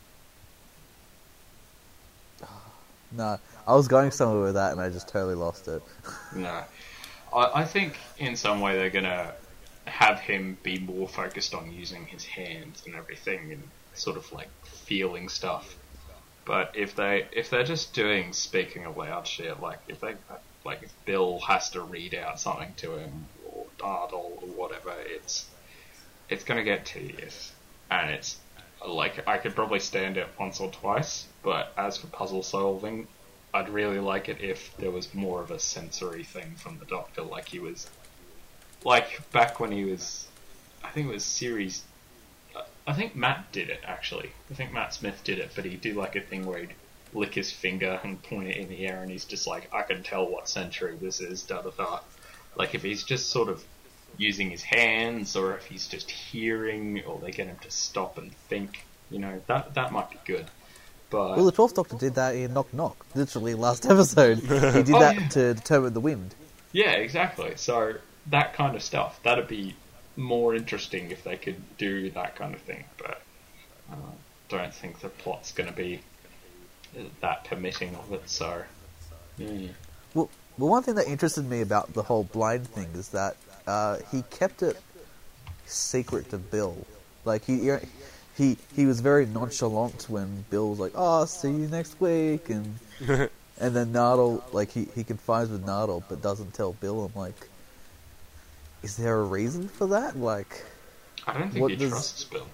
Speaker 3: I was going somewhere with that and I just totally lost it.
Speaker 2: No, I think in some way they're gonna have him be more focused on using his hands and everything and sort of feeling stuff. But if they're just doing speaking aloud shit, if Bill has to read out something to him or Dartle or whatever, it's gonna get tedious. And it's I could probably stand it once or twice, but as for puzzle solving, I'd really like it if there was more of a sensory thing from the Doctor, he was back when he was, I think it was series, I think Matt did it actually. I think Matt Smith did it, but he'd do a thing where he'd lick his finger and point it in the air, and he's just I can tell what century this is, da da da. If he's just sort of using his hands, or if he's just hearing, or they get him to stop and think, that might be good. But
Speaker 3: Well, the 12th Doctor did that in Knock Knock, literally last episode. He did that to determine the wind.
Speaker 2: Yeah, exactly. So that kind of stuff, that'd be more interesting if they could do that kind of thing, but I don't think the plot's going to be that permitting of it, so yeah.
Speaker 3: Well, one thing that interested me about the whole blind thing is that he kept it secret to Bill. He was very nonchalant when Bill was "Oh, see you next week," and then Nardole, he confides with Nardole but doesn't tell Bill. I'm is there a reason for that?
Speaker 2: I don't think he trusts Bill.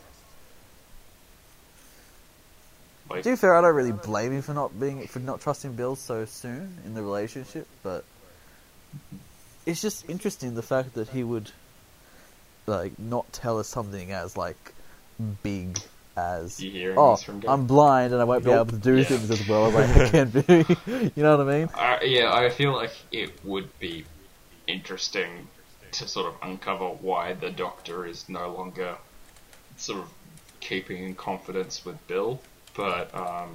Speaker 3: To be fair, I don't really blame him for not trusting Bill so soon in the relationship, but it's just interesting the fact that he would not tell us something as big as I'm blind and I won't be able to do things as well as I can be. You know what I mean?
Speaker 2: Yeah, I feel like it would be interesting to sort of uncover why the Doctor is no longer sort of keeping in confidence with Bill, but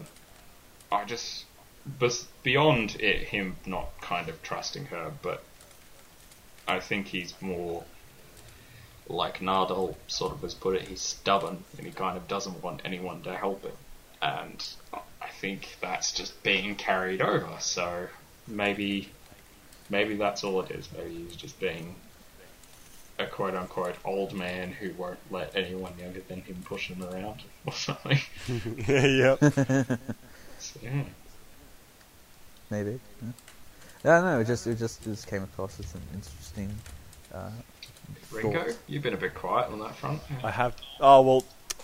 Speaker 2: beyond him not kind of trusting her, but I think he's more like Nardole sort of has put it, he's stubborn and he kind of doesn't want anyone to help him, and I think that's just being carried over, so maybe that's all it is. Maybe he's just being a quote-unquote old man who won't let anyone younger than him push him around or something.
Speaker 1: Yep.
Speaker 2: So, yeah.
Speaker 3: Maybe. Yeah, no, it just came across as an interesting
Speaker 2: Ringo,
Speaker 3: thoughts?
Speaker 2: you've been a bit quiet on that front.
Speaker 1: I have. Oh well.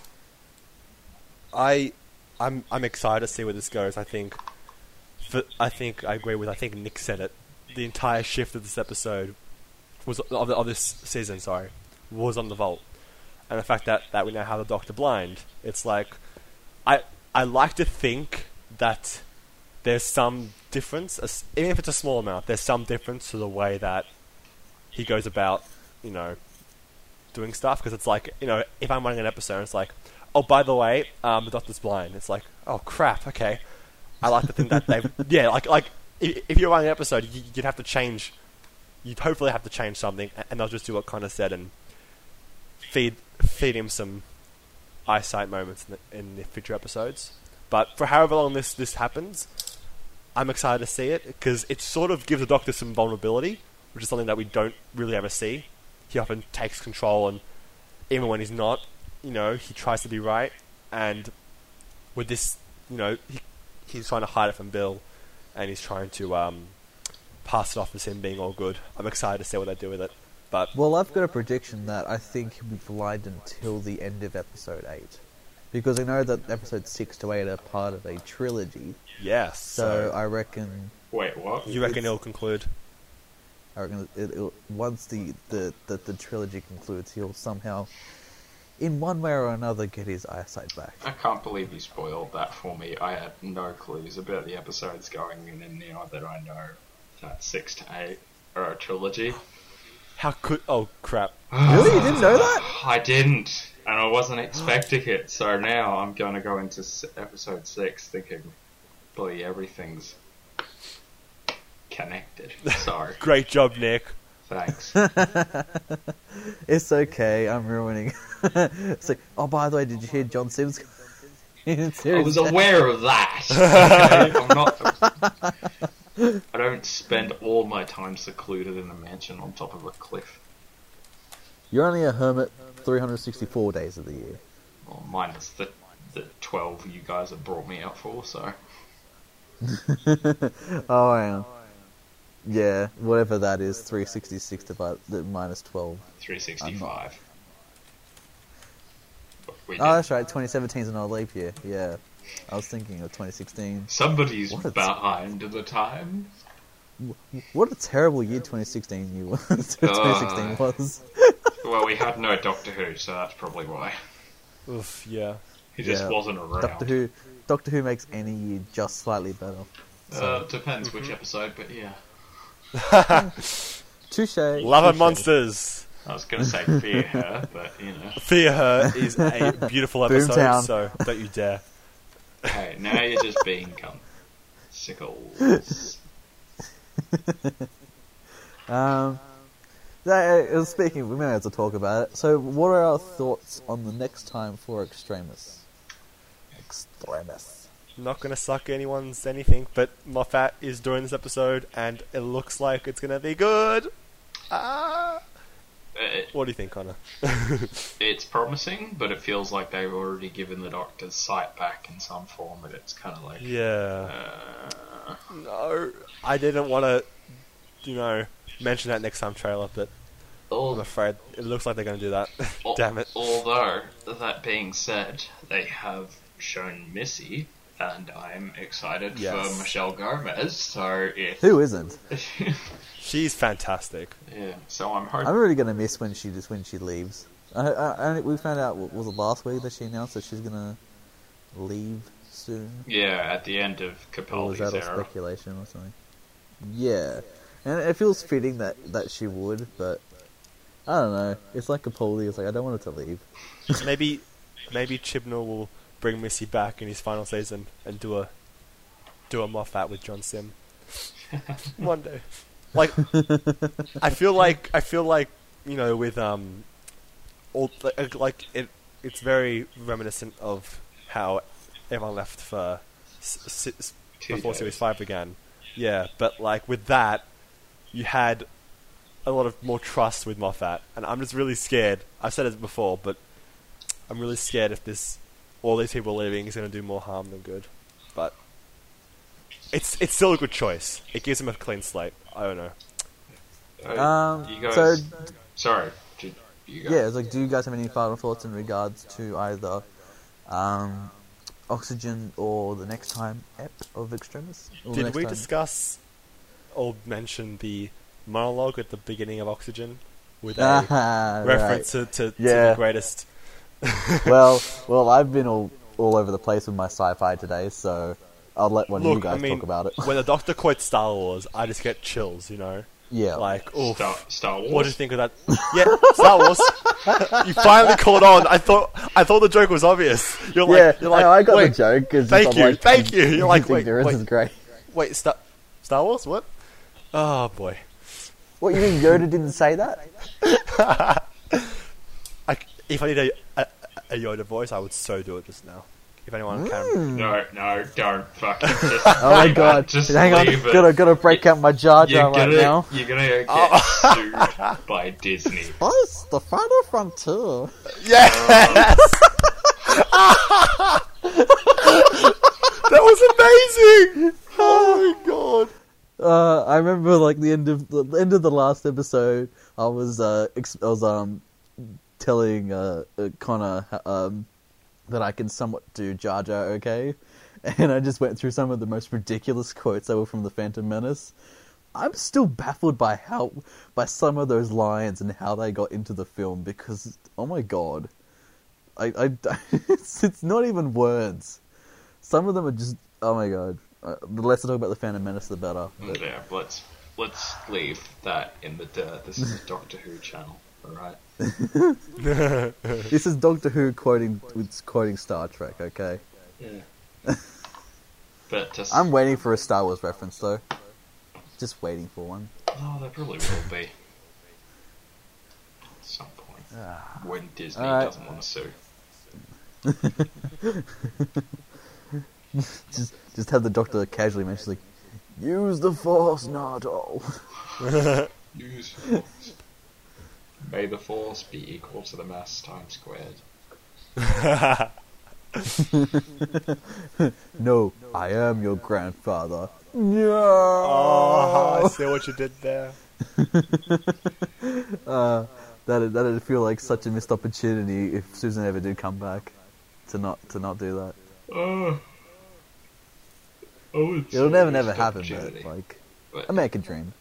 Speaker 1: I'm excited to see where this goes. I think I agree with. I think Nick said it. The entire shift of this episode was of this season. Sorry, was on the Vault, and the fact that we now have the Doctor blind. It's like I like to think that there's some difference, even if it's a small amount. There's some difference to the way that he goes about, doing stuff. Because it's like, if I'm running an episode, it's like, oh, by the way, the Doctor's blind. It's like, oh crap, okay. I like to think that like if you're running an episode, you'd have to change. You'd hopefully have to change something, and they'll just do what Connor said and feed him some eyesight moments in the future episodes. But for however long this happens, I'm excited to see it because it sort of gives the Doctor some vulnerability, which is something that we don't really ever see. He often takes control, and even when he's not, he tries to be right. And with this, he's trying to hide it from Bill, and he's trying to pass it off as him being all good. I'm excited to see what they do with it. But
Speaker 3: Well, I've got a prediction that I think he'll be blind until the end of episode 8. Because I know that episodes 6 to 8 are part of a trilogy.
Speaker 1: yes,
Speaker 3: So I reckon
Speaker 2: Wait, what?
Speaker 1: you reckon it'll conclude?
Speaker 3: Once the trilogy concludes, he'll somehow, in one way or another, get his eyesight back.
Speaker 2: I can't believe you spoiled that for me. I had no clues about the episodes going in, and now that I know that 6 to 8 are a trilogy.
Speaker 1: How could? Oh crap!
Speaker 3: Really? You didn't know that?
Speaker 2: I didn't, and I wasn't expecting it, so now I'm going to go into episode 6 thinking, bloody everything's connected. Sorry.
Speaker 1: Great job, Nick.
Speaker 2: Thanks.
Speaker 3: It's okay, I'm ruining. It's like, oh, by the way, did you hear John Sims?
Speaker 2: I was aware of that. Okay? I'm not. I don't spend all my time secluded in a mansion on top of a cliff.
Speaker 3: You're only a hermit 364 days of the year.
Speaker 2: Well, minus the 12 you guys have brought me out for, so.
Speaker 3: Oh, hang on. Yeah, whatever that is, 366 divided minus 12.
Speaker 2: 365. We
Speaker 3: Oh,
Speaker 2: did-
Speaker 3: that's right, 2017 is an old leap year. Yeah, I was thinking of 2016.
Speaker 2: Somebody's
Speaker 3: What a-
Speaker 2: behind the time.
Speaker 3: What a terrible year 2016 you 2016 was.
Speaker 2: Well, we had no Doctor Who, so that's probably why.
Speaker 1: Oof, yeah.
Speaker 2: He just
Speaker 3: Yeah.
Speaker 2: wasn't around.
Speaker 3: Doctor Who makes any year just slightly better.
Speaker 2: Depends which episode, but yeah.
Speaker 3: Touche.
Speaker 1: Love and Monsters.
Speaker 2: I was going to say Fear Her, but
Speaker 1: Fear Her is a beautiful episode,
Speaker 3: Boomtown.
Speaker 1: so don't you dare.
Speaker 2: Hey, now you're just being sickles.
Speaker 3: Speaking, we may have to talk about it. So, what are our thoughts on the next time for Extremis?
Speaker 1: Not gonna suck anyone's anything, but Moffat is doing this episode, and it looks like it's gonna be good. What do you think, Connor?
Speaker 2: It's promising, but it feels like they've already given the Doctor's sight back in some form, and it's kind of like...
Speaker 1: Yeah. No, I didn't want to, mention that next time trailer, but I'm afraid it looks like they're going to do that. Damn it.
Speaker 2: Although, that being said, they have shown Missy, and I'm excited
Speaker 1: Yes.
Speaker 2: for Michelle Gomez, so if...
Speaker 3: Who isn't?
Speaker 1: She's fantastic.
Speaker 2: Yeah, so I'm hoping...
Speaker 3: I'm really gonna miss when she leaves. We found out, was it last week that she announced that she's gonna leave soon?
Speaker 2: Yeah, at the end of
Speaker 3: Or was
Speaker 2: Capaldi's
Speaker 3: that all
Speaker 2: era.
Speaker 3: speculation or something? Yeah, and it feels fitting that she would, but I don't know. It's like Capaldi. It's like I don't want her to leave.
Speaker 1: Maybe Chibnall will bring Missy back in his final season and do a Moffat with John Sim. One day. Like, I feel like with it's very reminiscent of how everyone left for before Series 5 began. Yeah, but like with that, you had a lot of more trust with Moffat, and I'm just really scared. I've said it before, but I'm really scared if all these people leaving is going to do more harm than good. But it's still a good choice. It gives him a clean slate. I don't know.
Speaker 2: You guys...
Speaker 3: so
Speaker 2: Sorry, You go.
Speaker 3: Yeah, it's like, do you guys have any final thoughts in regards to either Oxygen or the next time ep of Extremis? Or the
Speaker 1: Did
Speaker 3: next
Speaker 1: we
Speaker 3: time?
Speaker 1: discuss or mention the monologue at the beginning of Oxygen with a
Speaker 3: Right.
Speaker 1: reference to
Speaker 3: Yeah.
Speaker 1: the greatest?
Speaker 3: Well, I've been all over the place with my sci-fi today, so I'll let one of you
Speaker 1: Look,
Speaker 3: guys
Speaker 1: I mean,
Speaker 3: talk about it.
Speaker 1: when the Doctor quotes Star Wars, I just get chills, you know?
Speaker 3: Yeah.
Speaker 1: Like, oof.
Speaker 2: Star Wars.
Speaker 1: What do you think of that? Yeah, Star Wars. You finally caught on. I thought the joke was obvious. You're like,
Speaker 3: I got
Speaker 1: wait,
Speaker 3: the joke. Cause
Speaker 1: thank
Speaker 3: I'm
Speaker 1: you,
Speaker 3: like,
Speaker 1: thank you. You're like, wait,
Speaker 3: ignorance is
Speaker 1: wait,
Speaker 3: great.
Speaker 1: wait, Star Wars? What? Oh boy.
Speaker 3: What, you mean Yoda didn't say that?
Speaker 1: If I need a Yoda voice, I would so do it just now. If anyone can.
Speaker 2: No, don't fucking just
Speaker 3: Oh my god.
Speaker 2: just
Speaker 3: Hang on,
Speaker 2: leave it.
Speaker 3: gotta break out my Jar Jar right now.
Speaker 2: You're gonna get sued by Disney.
Speaker 3: First, the final frontier.
Speaker 1: Yes! That was amazing! Oh my god.
Speaker 3: I remember like the end of the last episode. I was telling Connor that I can somewhat do Jar Jar okay, and I just went through some of the most ridiculous quotes that were from the Phantom Menace. I'm still baffled by some of those lines and how they got into the film, because oh my god, it's not even words. Some of them are just oh my god. The less I talk about the Phantom Menace, the better. But...
Speaker 2: Yeah, let's leave that in the dirt. This is a Doctor Who channel, alright?
Speaker 3: This is Doctor Who quoting Star Trek, okay?
Speaker 2: Yeah. But just...
Speaker 3: I'm waiting for a Star Wars reference, though. Just waiting for one.
Speaker 2: Oh, there probably will be. At some point. When Disney
Speaker 3: Alright.
Speaker 2: doesn't want to sue.
Speaker 3: Just have the Doctor casually mention, like, use the Force, Nardole.
Speaker 2: Use Force. May the Force be equal to the mass times squared.
Speaker 3: No, I am your grandfather. No.
Speaker 1: Oh, I see what you did there.
Speaker 3: That'd feel like such a missed opportunity if Susan ever did come back to not do that. It'll never happen, but like American dream.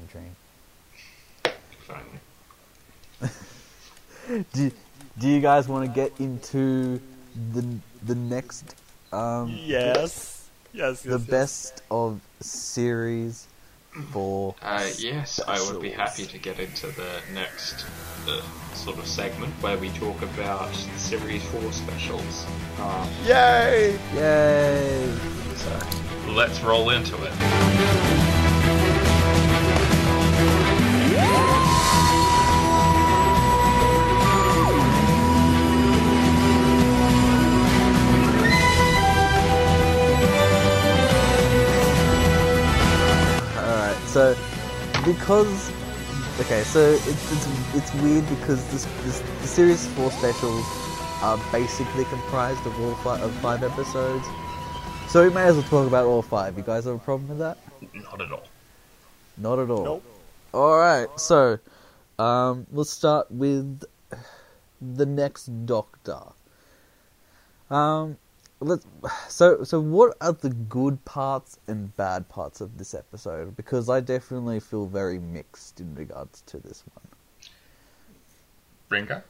Speaker 2: Fine.
Speaker 3: Do you guys want to get into the next
Speaker 1: Yes.
Speaker 3: the best of series for
Speaker 2: yes, I would be happy to get into the next sort of segment where we talk about Series 4 specials.
Speaker 1: Yay!
Speaker 3: Yay!
Speaker 2: So, let's roll into it.
Speaker 3: So, because it's weird because the Series 4 specials are basically comprised of all five episodes. So we may as well talk about all five. You guys have a problem with that?
Speaker 2: Not at all.
Speaker 3: Not at all.
Speaker 1: Nope.
Speaker 3: Alright, so we'll start with the next Doctor. So what are the good parts and bad parts of this episode? Because I definitely feel very mixed in regards to this one.
Speaker 2: Ringo?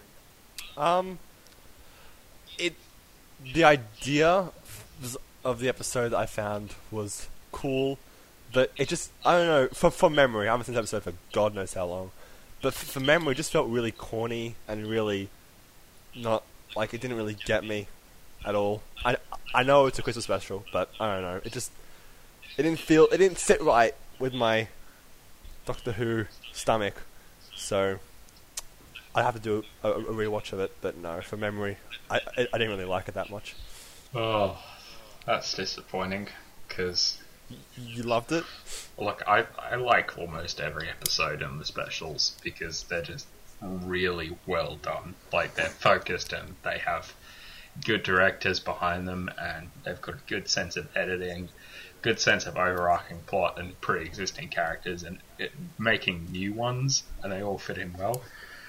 Speaker 1: The idea of the episode I found was cool, but it just, I don't know, for memory, I haven't seen this episode for God knows how long, but for memory, it just felt really corny and really not, like, it didn't really get me at all. I know it's a Christmas special, but I don't know, it didn't sit right with my Doctor Who stomach, so I'd have to do a rewatch of it, but no, for memory, I didn't really like it that much.
Speaker 2: Oh, that's disappointing, because...
Speaker 1: You loved it?
Speaker 2: Look, I like almost every episode in the specials, because they're just really well done. Like, they're focused and they have good directors behind them, and they've got a good sense of editing, good sense of overarching plot and pre-existing characters, and making new ones, and they all fit in well.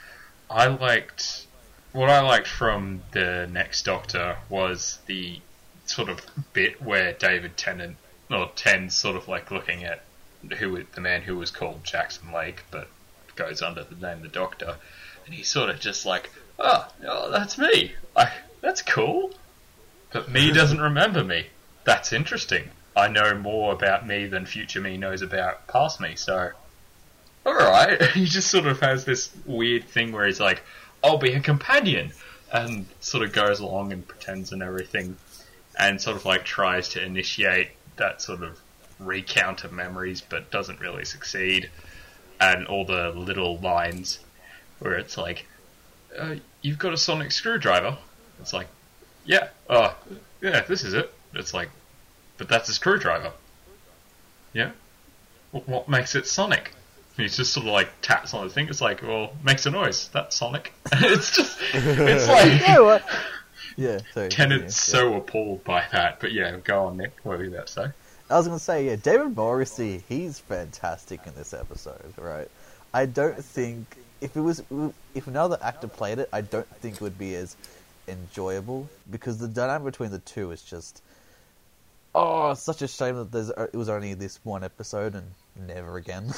Speaker 2: what I liked from the Next Doctor was the sort of bit where David Tennant, or Ten's sort of like looking at the man who was called Jackson Lake, but goes under the name the Doctor, and he's sort of just like, oh that's me. That's cool. But me doesn't remember me. That's interesting. I know more about me than future me knows about past me, so alright. He just sort of has this weird thing where he's like, I'll be a companion, and sort of goes along and pretends and everything, and sort of like tries to initiate that sort of recount of memories, but doesn't really succeed. And all the little lines where it's like, you've got a sonic screwdriver. It's like, yeah, this is it. It's like, but that's a screwdriver. Yeah? What makes it sonic? And he just sort of like taps on the thing. It's like, well, makes a noise. That's sonic. It's like...
Speaker 3: Yeah, what? Yeah, sorry.
Speaker 2: Tennant's so appalled by that. But yeah, go on, Nick. What were you about to say?
Speaker 3: I was going to say, yeah, David Morrissey, he's fantastic in this episode, right? I don't think... If another actor played it, I don't think it would be as enjoyable, because the dynamic between the two is just... Oh, it's such a shame that it was only this one episode and never again.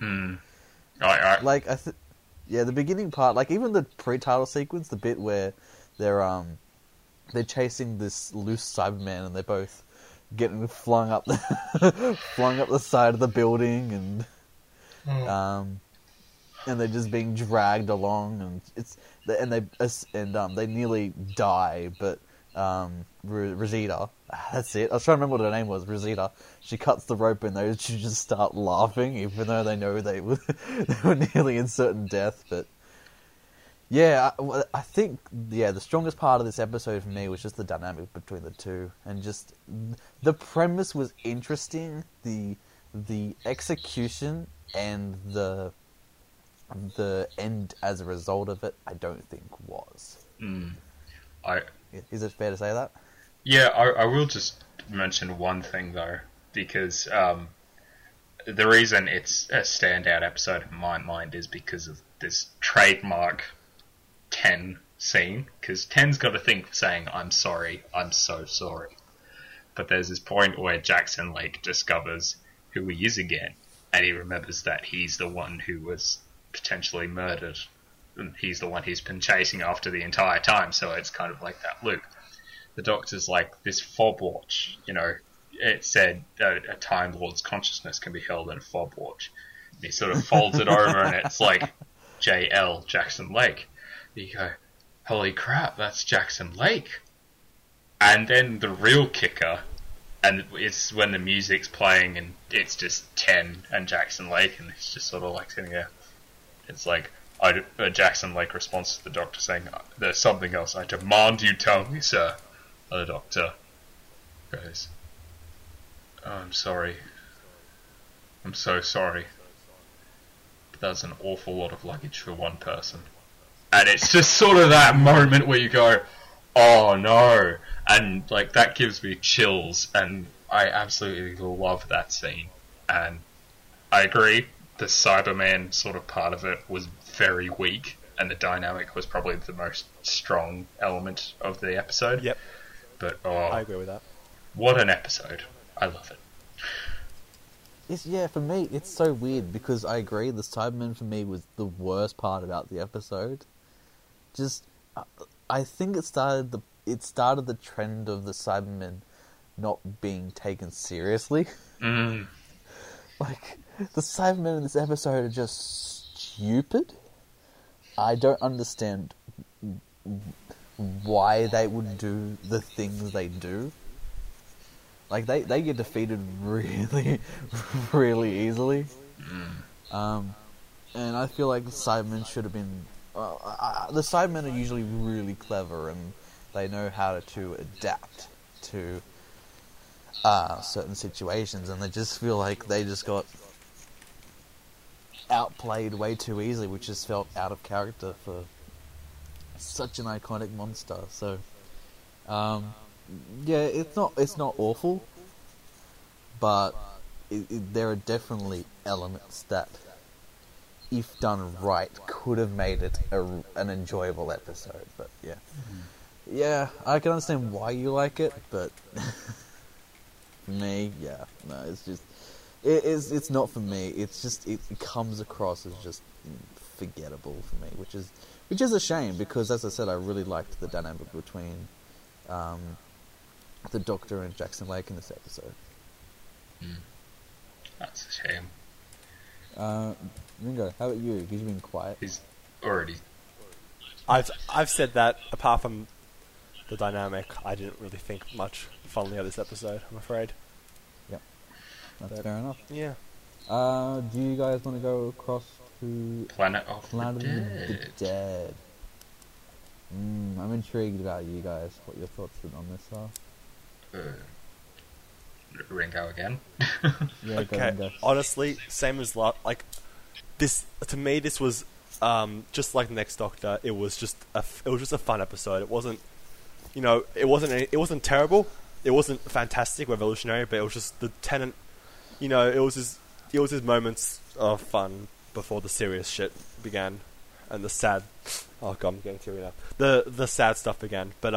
Speaker 3: Like, the beginning part, like even the pre-title sequence, the bit where they're chasing this loose Cyberman and they're both getting flung up the side of the building, and they're just being dragged along, and they nearly die, but Rosita, that's it. I was trying to remember what her name was. Rosita. She cuts the rope and they just start laughing, even though they know they were nearly in certain death. But yeah, I think the strongest part of this episode for me was just the dynamic between the two, and just the premise was interesting. The execution and the end as a result of it, I don't think was. Is it fair to say that?
Speaker 2: Yeah, I will just mention one thing though, because the reason it's a standout episode in my mind is because of this trademark Ten scene, because Ten's got a thing for saying, I'm sorry, I'm so sorry. But there's this point where Jackson Lake discovers who he is again, and he remembers that he's the one who was potentially murdered, and he's the one he's been chasing after the entire time, so it's kind of like that loop. The Doctor's like, this fob watch, it said a Time Lord's consciousness can be held in a fob watch. And he sort of folds it over and it's like JL, Jackson Lake. You go, holy crap, that's Jackson Lake. And then the real kicker, and it's when the music's playing and it's just Ten and Jackson Lake, and it's just sort of like sitting there. It's like, Jackson Lake responds to the Doctor saying, there's something else I demand you tell me, sir. And the Doctor goes, oh, I'm sorry. I'm so sorry. But that's an awful lot of luggage for one person. And it's just sort of that moment where you go, oh no. And like that gives me chills, and I absolutely love that scene. And I agree, the Cyberman sort of part of it was very weak, and the dynamic was probably the most strong element of the episode.
Speaker 1: Yep.
Speaker 2: But
Speaker 1: I agree with that.
Speaker 2: What an episode. I love it.
Speaker 3: For me, it's so weird, because I agree, the Cyberman for me was the worst part about the episode. Just, I think it started the trend of the Cybermen not being taken seriously. Like, the Cybermen in this episode are just stupid. I don't understand why they would do the things they do. Like, they get defeated really, really easily. And I feel like the Cybermen should have been... the Cybermen are usually really clever, and they know how to adapt to certain situations, and they just feel like they just got outplayed way too easily, which just felt out of character for such an iconic monster. So, it's not awful, but there are definitely elements that if done right, could have made it an enjoyable episode. But yeah, yeah, I can understand why you like it, but for me, yeah, no, it's just it's not for me. It's just it comes across as just forgettable for me, which is a shame because, as I said, I really liked the dynamic between the Doctor and Jackson Lake in this episode.
Speaker 2: That's a shame.
Speaker 3: Ringo, how about you? Because you've been quiet.
Speaker 2: He's already...
Speaker 1: I've said that apart from the dynamic, I didn't really think much fondly of this episode, I'm afraid.
Speaker 3: Yep. That's fair enough.
Speaker 1: Yeah.
Speaker 3: Do you guys want to go across to
Speaker 2: Planet of
Speaker 3: Planet
Speaker 2: the
Speaker 3: of the
Speaker 2: Dead.
Speaker 3: Dead? I'm intrigued about you guys, what your thoughts on this are.
Speaker 2: Ringo again.
Speaker 3: Yeah,
Speaker 1: Okay.
Speaker 3: go Ringo.
Speaker 1: Honestly, same as like this. To me, this was just like the Next Doctor. It was just a fun episode. It wasn't, it wasn't terrible. It wasn't fantastic, revolutionary, but it was just the Tennant. It was his moments of fun before the serious shit began, and the sad. Oh god, I'm getting teary now. The sad stuff began, but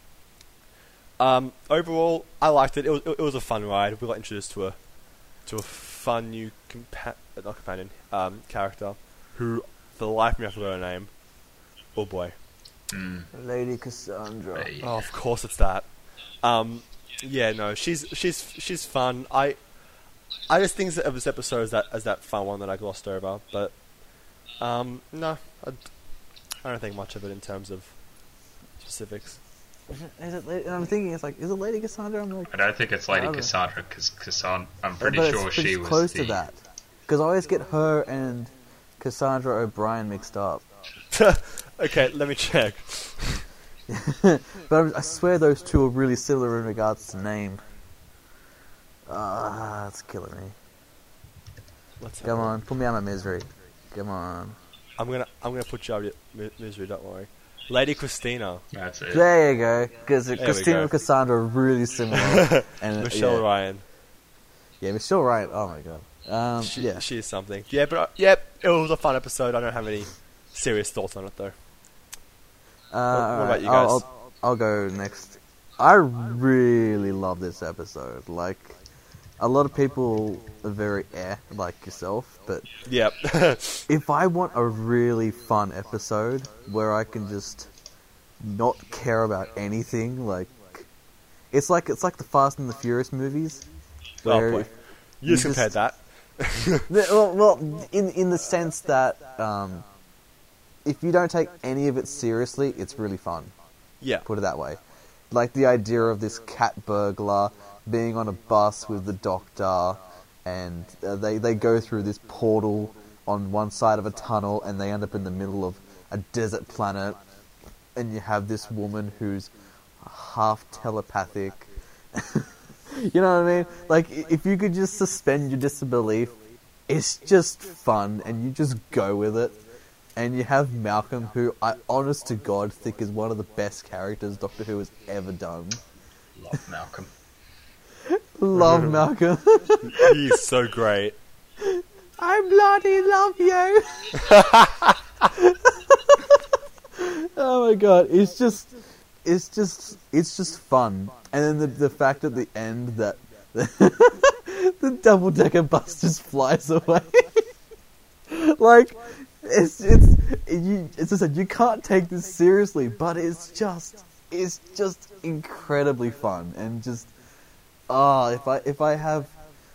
Speaker 1: overall, I liked it. It was a fun ride. We got introduced to a fun new character who, for the life of me, I forgot her name. Oh boy.
Speaker 3: Lady Cassandra.
Speaker 2: Hey.
Speaker 1: Oh, of course it's that. Yeah, no, she's fun. I just think of this episode as that fun one that I glossed over, but no, I don't think much of it in terms of specifics.
Speaker 3: Is it I'm thinking, is it Lady Cassandra? I'm like,
Speaker 2: I don't think it's Lady
Speaker 3: I don't know.
Speaker 2: Cassandra, because I'm pretty
Speaker 3: but
Speaker 2: sure
Speaker 3: it's
Speaker 2: she was
Speaker 3: close
Speaker 2: the...
Speaker 3: to that. Because I always get her and Cassandra O'Brien mixed up.
Speaker 1: Okay, let me check.
Speaker 3: But I swear those two are really similar in regards to name. It's killing me.
Speaker 1: Let's have
Speaker 3: Come
Speaker 1: a look.
Speaker 3: on, put me out of my misery. Come on.
Speaker 1: I'm gonna put you out of your misery. Don't worry. Lady Christina,
Speaker 2: That's it.
Speaker 3: There you go. Because
Speaker 1: we
Speaker 3: Christina
Speaker 1: go.
Speaker 3: and Cassandra are really similar. And
Speaker 1: Michelle
Speaker 3: yeah.
Speaker 1: Ryan.
Speaker 3: Yeah, Michelle Ryan. Oh my god. Yeah.
Speaker 1: She is something. Yeah, but it was a fun episode. I don't have any serious thoughts on it though. What about you guys?
Speaker 3: I'll go next. I really love this episode. Like, a lot of people are very like yourself, but
Speaker 1: Yep.
Speaker 3: if I want a really fun episode where I can just not care about anything, like it's like the Fast and the Furious movies.
Speaker 1: Oh
Speaker 3: where
Speaker 1: boy, you just compared that.
Speaker 3: well, in the sense that if you don't take any of it seriously, it's really fun.
Speaker 1: Yeah.
Speaker 3: Put it that way. Like the idea of this cat burglar being on a bus with the Doctor, and they go through this portal on one side of a tunnel, and they end up in the middle of a desert planet, and you have this woman who's half telepathic. You know what I mean? Like, if you could just suspend your disbelief, it's just fun, and you just go with it. And you have Malcolm, who I, honest to God, think is one of the best characters Doctor Who has ever done.
Speaker 2: Love Malcolm.
Speaker 3: Love Malcolm.
Speaker 1: He's so great.
Speaker 3: I bloody love you. Oh my god, it's just fun. And then the fact at the end that the double-decker bus just flies away. Like, it's as I said, you can't take this seriously, but it's just incredibly fun, and just if I have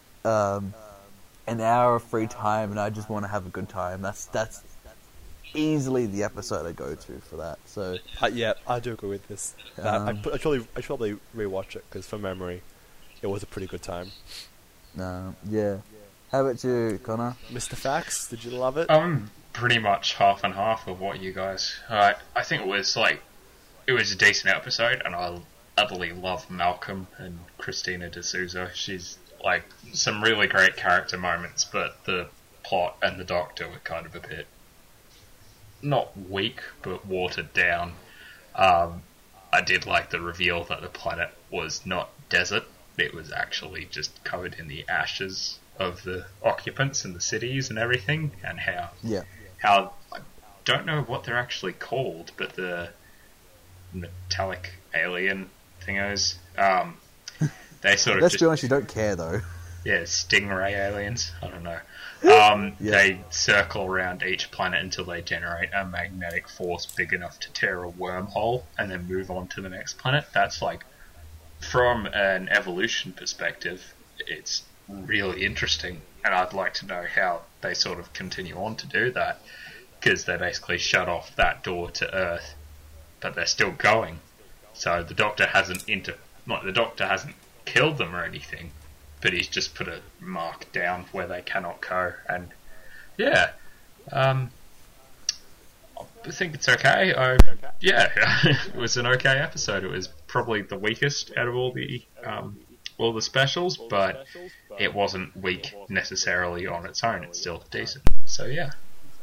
Speaker 3: an hour of free time and I just want to have a good time, that's easily the episode I go to for that. So
Speaker 1: Yeah, I do agree with this. I should probably rewatch it because from memory, it was a pretty good time.
Speaker 3: yeah. How about you, Connor?
Speaker 1: Mr. Fax, did you love it?
Speaker 2: Pretty much half and half of what you guys. I think it was a decent episode, and I utterly love Malcolm and Christina D'Souza. She's like some really great character moments, but the plot and the Doctor were kind of a bit not weak, but watered down. I did like the reveal that the planet was not desert; it was actually just covered in the ashes of the occupants and the cities and everything, and
Speaker 3: Yeah.
Speaker 2: how I don't know what they're actually called, but the metallic alien thingos, they sort of
Speaker 3: Let's be honest, you don't care though.
Speaker 2: yeah, stingray aliens. I don't know. They circle around each planet until they generate a magnetic force big enough to tear a wormhole and then move on to the next planet. That's like, from an evolution perspective, it's really interesting, and I'd like to know how they sort of continue on to do that, because they basically shut off that door to Earth, but they're still going. So the Doctor hasn't killed them or anything, but he's just put a mark down where they cannot go. And yeah, I think it's okay. It was an okay episode. It was probably the weakest out of all the specials, but it wasn't weak necessarily on its own. It's still decent. So yeah.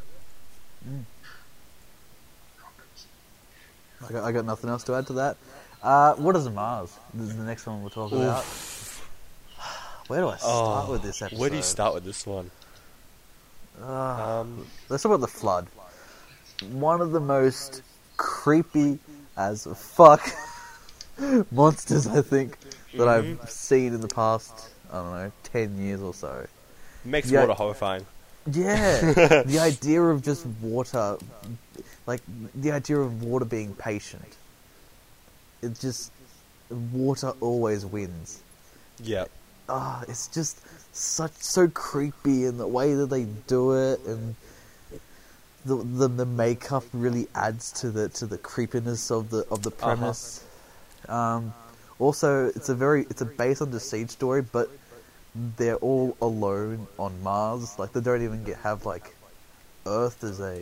Speaker 3: I got nothing else to add to that. What is Mars? This is the next one we'll talk about. Where do I start with this episode?
Speaker 1: Where do you start with this one?
Speaker 3: Let's talk about the Flood. One of the most creepy as fuck monsters, I think, that I've seen in the past, I don't know, 10 years or so.
Speaker 1: Makes water horrifying.
Speaker 3: Yeah, the idea of just water, like the idea of water being patient. It just, water always wins.
Speaker 1: Yeah.
Speaker 3: It's just so creepy, and the way that they do it, and the makeup really adds to the creepiness of the premise. Also, it's a based on the Siege story, but they're all alone on Mars. Like, they don't even have like Earth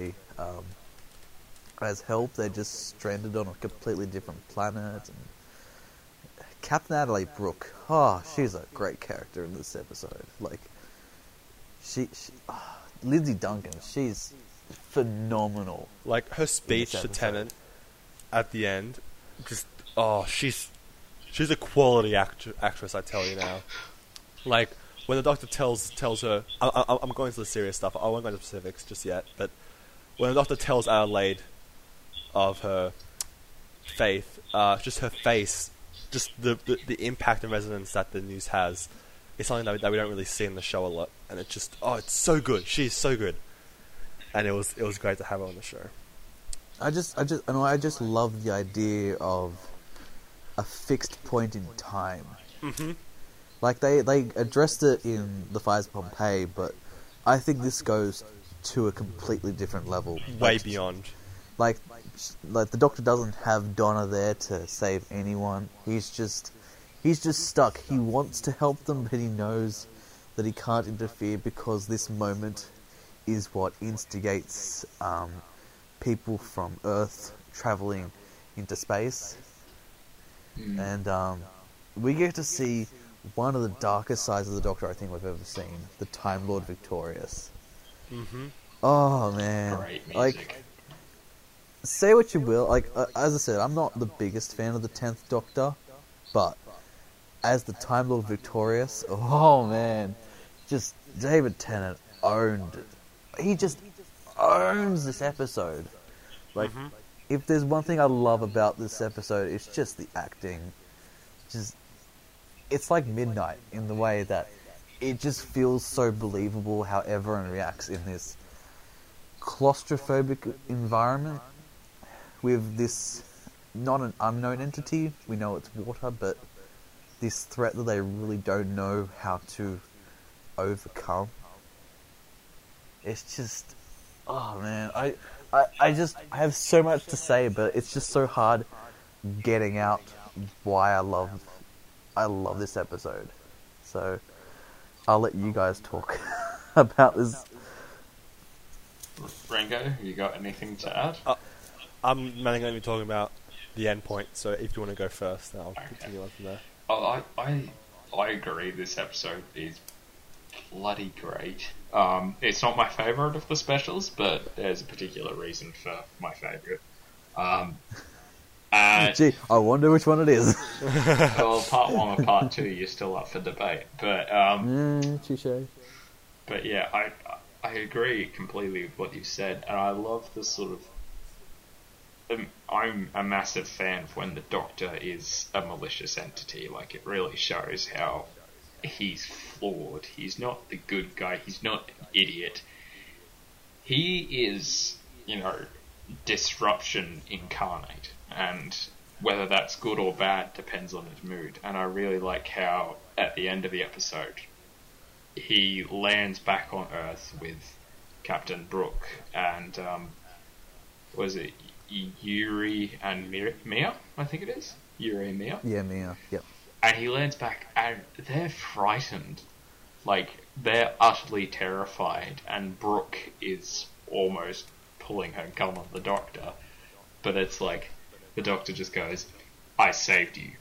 Speaker 3: as help. They're just stranded on a completely different planet. And Captain Adelaide Brooke, she's a great character in this episode. Like, Lindsay Duncan, she's phenomenal.
Speaker 1: Like, her speech to Tennant at the end, just she's a quality actress, I tell you now. Like, when the Doctor tells her, I'm going to the serious stuff. I won't go into specifics just yet, but when the Doctor tells Adelaide of her faith, just her face, just the impact and resonance that the news has, is something that we don't really see in the show a lot, and it just it's so good. She's so good, and it was great to have her on the show.
Speaker 3: I just love the idea of a fixed point in time.
Speaker 1: Mm-hmm.
Speaker 3: Like, they addressed it in The Fires of Pompeii, but I think this goes to a completely different level.
Speaker 1: Way beyond.
Speaker 3: Like the Doctor doesn't have Donna there to save anyone. He's just stuck. He wants to help them, but he knows that he can't interfere because this moment is what instigates people from Earth traveling into space. And we get to see one of the darkest sides of the Doctor I think we've ever seen, the Time Lord Victorious.
Speaker 1: Mm-hmm.
Speaker 3: Oh man,
Speaker 2: Great music.
Speaker 3: like, say what you will, like, as I said, I'm not the biggest fan of the 10th Doctor, but as the Time Lord Victorious, oh man, just David Tennant owned it. He just owns this episode. Like, if there's one thing I love about this episode, it's just the acting. It's like Midnight in the way that it just feels so believable how everyone reacts in this claustrophobic environment with this, not an unknown entity, we know it's water, but this threat that they really don't know how to overcome. It's just, oh man, I have so much to say, but it's just so hard getting out why I love this episode. So I'll let you guys talk about this.
Speaker 2: Rango, you got anything to add?
Speaker 1: I'm mainly going to be talking about the end point, so if you want to go first, then I'll continue on from there.
Speaker 2: I agree, this episode is bloody great. It's not my favourite of the specials, but there's a particular reason for my favourite.
Speaker 3: Gee, I wonder which one it is.
Speaker 2: Well, part 1 or part 2, you're still up for debate. But
Speaker 3: Touche.
Speaker 2: but yeah, I agree completely with what you said, and I love the sort of. I'm a massive fan of when the Doctor is a malicious entity. Like, it really shows how he's flawed. He's not the good guy. He's not an idiot. He is, disruption incarnate. And whether that's good or bad depends on his mood. And I really like how, at the end of the episode, he lands back on Earth with Captain Brooke and, was it Yuri and Mia? I think it is. Yuri and Mia?
Speaker 3: Yeah, Mia. Yep.
Speaker 2: And he lands back and they're frightened. Like, they're utterly terrified, and Brooke is almost pulling her gun on the Doctor. But it's like, the Doctor just goes, I saved you.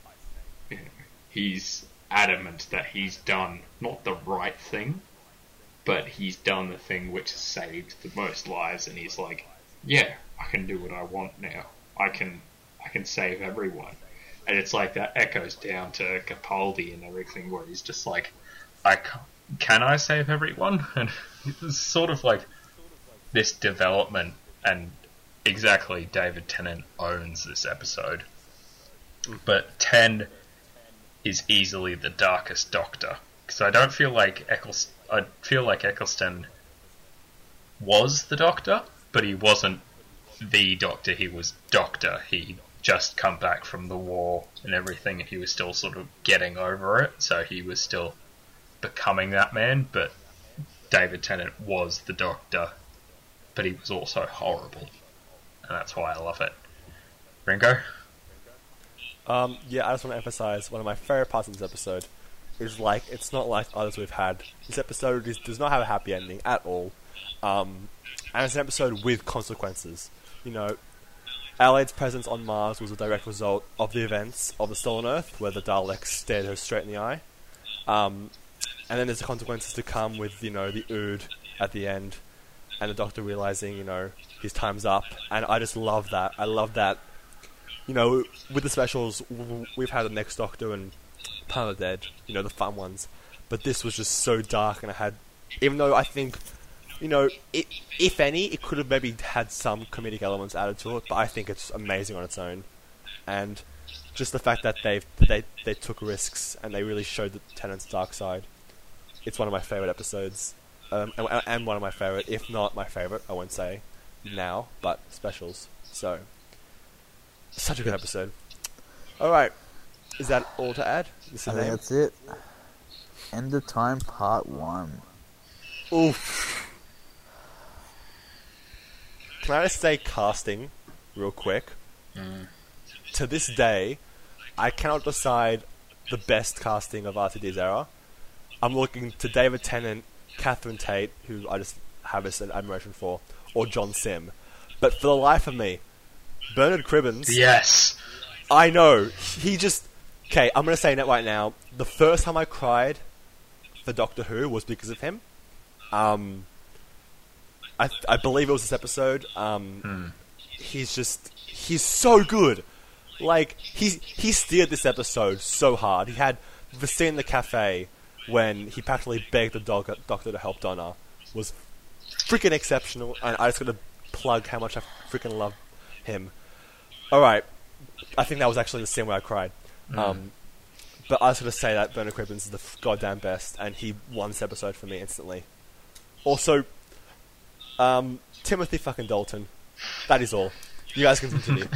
Speaker 2: He's adamant that he's done not the right thing, but he's done the thing which has saved the most lives, and he's like, yeah, I can do what I want now. I can save everyone. And it's like that echoes down to Capaldi and everything, where he's just like, can I save everyone? And it's sort of like this development, and exactly, David Tennant owns this episode. But 10 is easily the darkest Doctor, because I don't feel like Eccleston was the Doctor, but he wasn't the Doctor. He was Doctor. He just come back from the war and everything, and he was still sort of getting over it, so he was still becoming that man. But David Tennant was the Doctor, but he was also horrible, and that's why I love it. Ringo?
Speaker 1: Yeah, I just want to emphasize one of my favourite parts of this episode is, like, it's not like others we've had. This episode does not have a happy ending at all. And it's an episode with consequences. Adelaide's presence on Mars was a direct result of the events of the Stolen Earth, where the Daleks stared her straight in the eye. And then there's the consequences to come with, the Ood at the end, and the Doctor realising, his time's up. And I just love that. I love that, with the specials, we've had the Next Doctor and Planet of the Dead, the fun ones. But this was just so dark, and it had, even though I think, if any, it could have maybe had some comedic elements added to it, but I think it's amazing on its own. And just the fact that they took risks and they really showed the Tennant's dark side. It's one of my favourite episodes, and one of my favourite, if not my favourite, I won't say now, but specials. So, such a good episode. Alright, is that all to add?
Speaker 3: I think that's it. End of Time Part 1.
Speaker 1: Oof. Can I just say casting, real quick? To this day, I cannot decide the best casting of RTD's era. I'm looking to David Tennant, Catherine Tate, who I just have this admiration for, or John Sim. But for the life of me, Bernard Cribbins...
Speaker 2: Yes!
Speaker 1: I know, he just... Okay, I'm going to say that right now. The first time I cried for Doctor Who was because of him. I believe it was this episode. He's so good. Like, he steered this episode so hard. He had the scene in the cafe when he practically begged the Doctor to help Donna was freaking exceptional, and I just gotta plug how much I freaking love him. Alright, I think that was actually the scene where I cried. But I was gonna say that Bernard Cribbins is the goddamn best, and he won this episode for me instantly. Also, Timothy fucking Dalton. That is all. You guys can continue.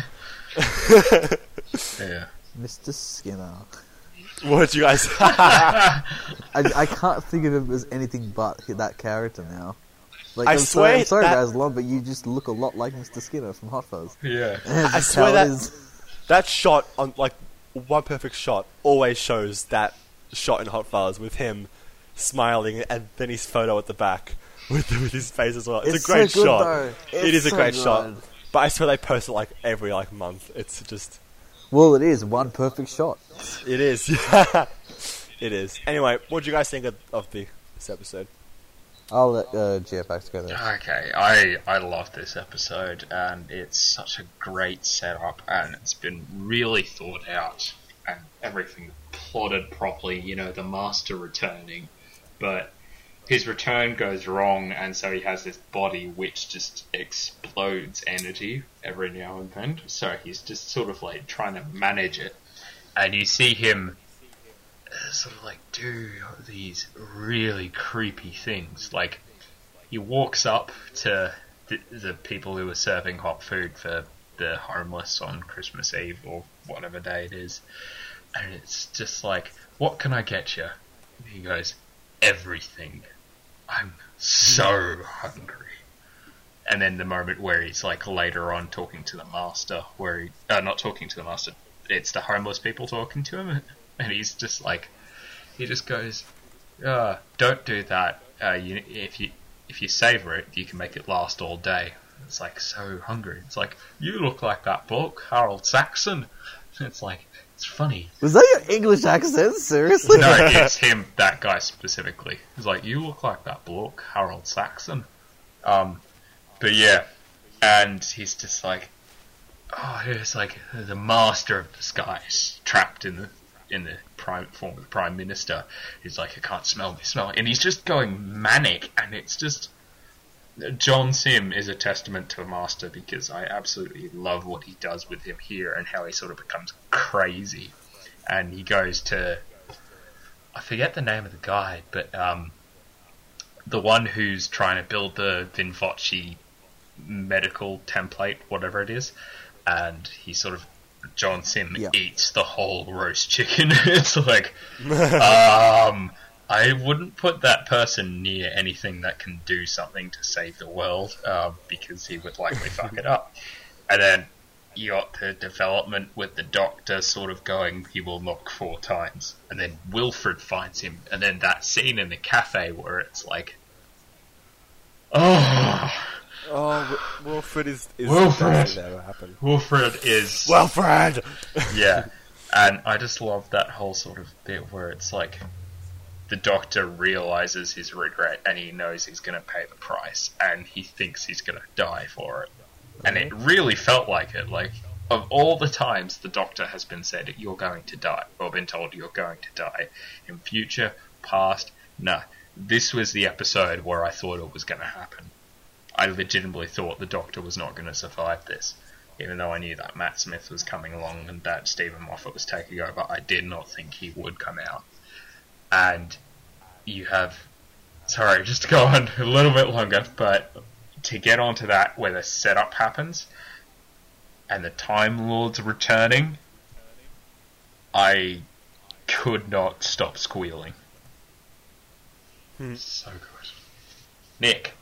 Speaker 2: Yeah.
Speaker 3: Mr. Skinner.
Speaker 1: What did you guys...
Speaker 3: I can't think of him as anything but that character now. Like, I'm sorry guys, Lon, but you just look a lot like Mr. Skinner from Hot Fuzz.
Speaker 2: Yeah.
Speaker 1: I swear that shot, on like One Perfect Shot, always shows that shot in Hot Fuzz with him smiling and then his photo at the back with his face as well. It's a great
Speaker 3: so good,
Speaker 1: shot.
Speaker 3: though.
Speaker 1: It is a
Speaker 3: so
Speaker 1: great
Speaker 3: good.
Speaker 1: shot. But I swear they post it like every month. It's just...
Speaker 3: Well, it is One Perfect Shot.
Speaker 1: It is. It is. Anyway, what did you guys think of this episode?
Speaker 3: I'll let GFX go there.
Speaker 2: Okay, I love this episode, and it's such a great setup, and it's been really thought out, and everything plotted properly. You know, the Master returning, but his return goes wrong, and so he has this body which just explodes energy every now and then. So he's just sort of like trying to manage it, and you see him sort of like do these really creepy things. Like, he walks up to the people who are serving hot food for the homeless on Christmas Eve or whatever day it is, and it's just like, what can I get you? And he goes, everything. I'm so hungry. And then the moment where he's like later on talking to the Master, where he, not talking to the Master, it's the homeless people talking to him, and he's just like, he just goes, don't do that. If you savor it, you can make it last all day. It's like, so hungry. It's like, you look like that book, Harold Saxon. It's like, it's funny.
Speaker 3: Was that your English accent? Seriously?
Speaker 2: No, it's him, that guy specifically. He's like, you look like that bloke, Harold Saxon. But yeah, and he's just like, oh, it's like the master of disguise trapped in the form of the Prime Minister. He's like, I can't smell me, and he's just going manic, and it's just, John Sim is a testament to a master, because I absolutely love what he does with him here and how he sort of becomes crazy. And he goes to, I forget the name of the guy, but the one who's trying to build the Vinvoce medical template, whatever it is, and he sort of, John Sim eats the whole roast chicken. It's like, I wouldn't put that person near anything that can do something to save the world, because he would likely fuck it up. And then you got the development with the Doctor sort of going, he will knock 4 times. And then Wilfred finds him. And then that scene in the cafe where it's like,
Speaker 1: Wilfred is
Speaker 2: Wilfred.
Speaker 1: the best thing that ever happened.
Speaker 2: Wilfred is...
Speaker 1: Wilfred!
Speaker 2: Yeah. And I just love that whole sort of bit where it's like, the Doctor realizes his regret and he knows he's going to pay the price, and he thinks he's going to die for it. And it really felt like it. Like, of all the times the Doctor has been said, you're going to die, or been told you're going to die, in future, past, nah. This was the episode where I thought it was going to happen. I legitimately thought the Doctor was not going to survive this. Even though I knew that Matt Smith was coming along and that Stephen Moffat was taking over, I did not think he would come out. And you have... Sorry, just to go on a little bit longer, but to get onto that, where the setup happens, and the Time Lord's returning, I could not stop squealing. So good. Nick.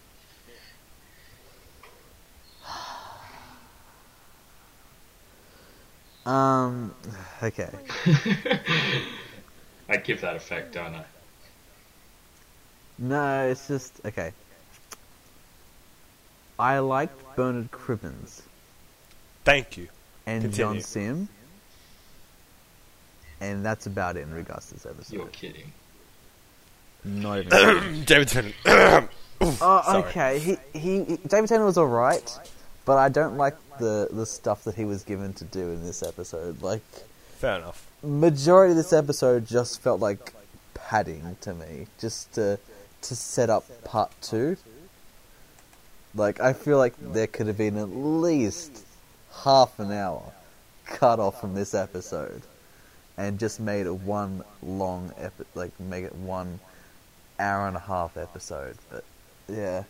Speaker 3: Okay.
Speaker 2: I give that effect, don't I?
Speaker 3: No, it's just, okay. I liked Bernard Cribbins.
Speaker 1: Thank you.
Speaker 3: And
Speaker 1: Continue.
Speaker 3: John Sim. And that's about it in regards to this episode.
Speaker 2: You're kidding.
Speaker 3: Not even
Speaker 1: David Tennant.
Speaker 3: Oh, okay. He David Tennant was alright, but I don't like the stuff that he was given to do in this episode. Like,
Speaker 1: Fair enough.
Speaker 3: majority of this episode just felt like padding to me, just to set up part 2. Like, I feel like there could have been at least half an hour cut off from this episode, and just made it one long make it 1 hour and a half episode. But yeah,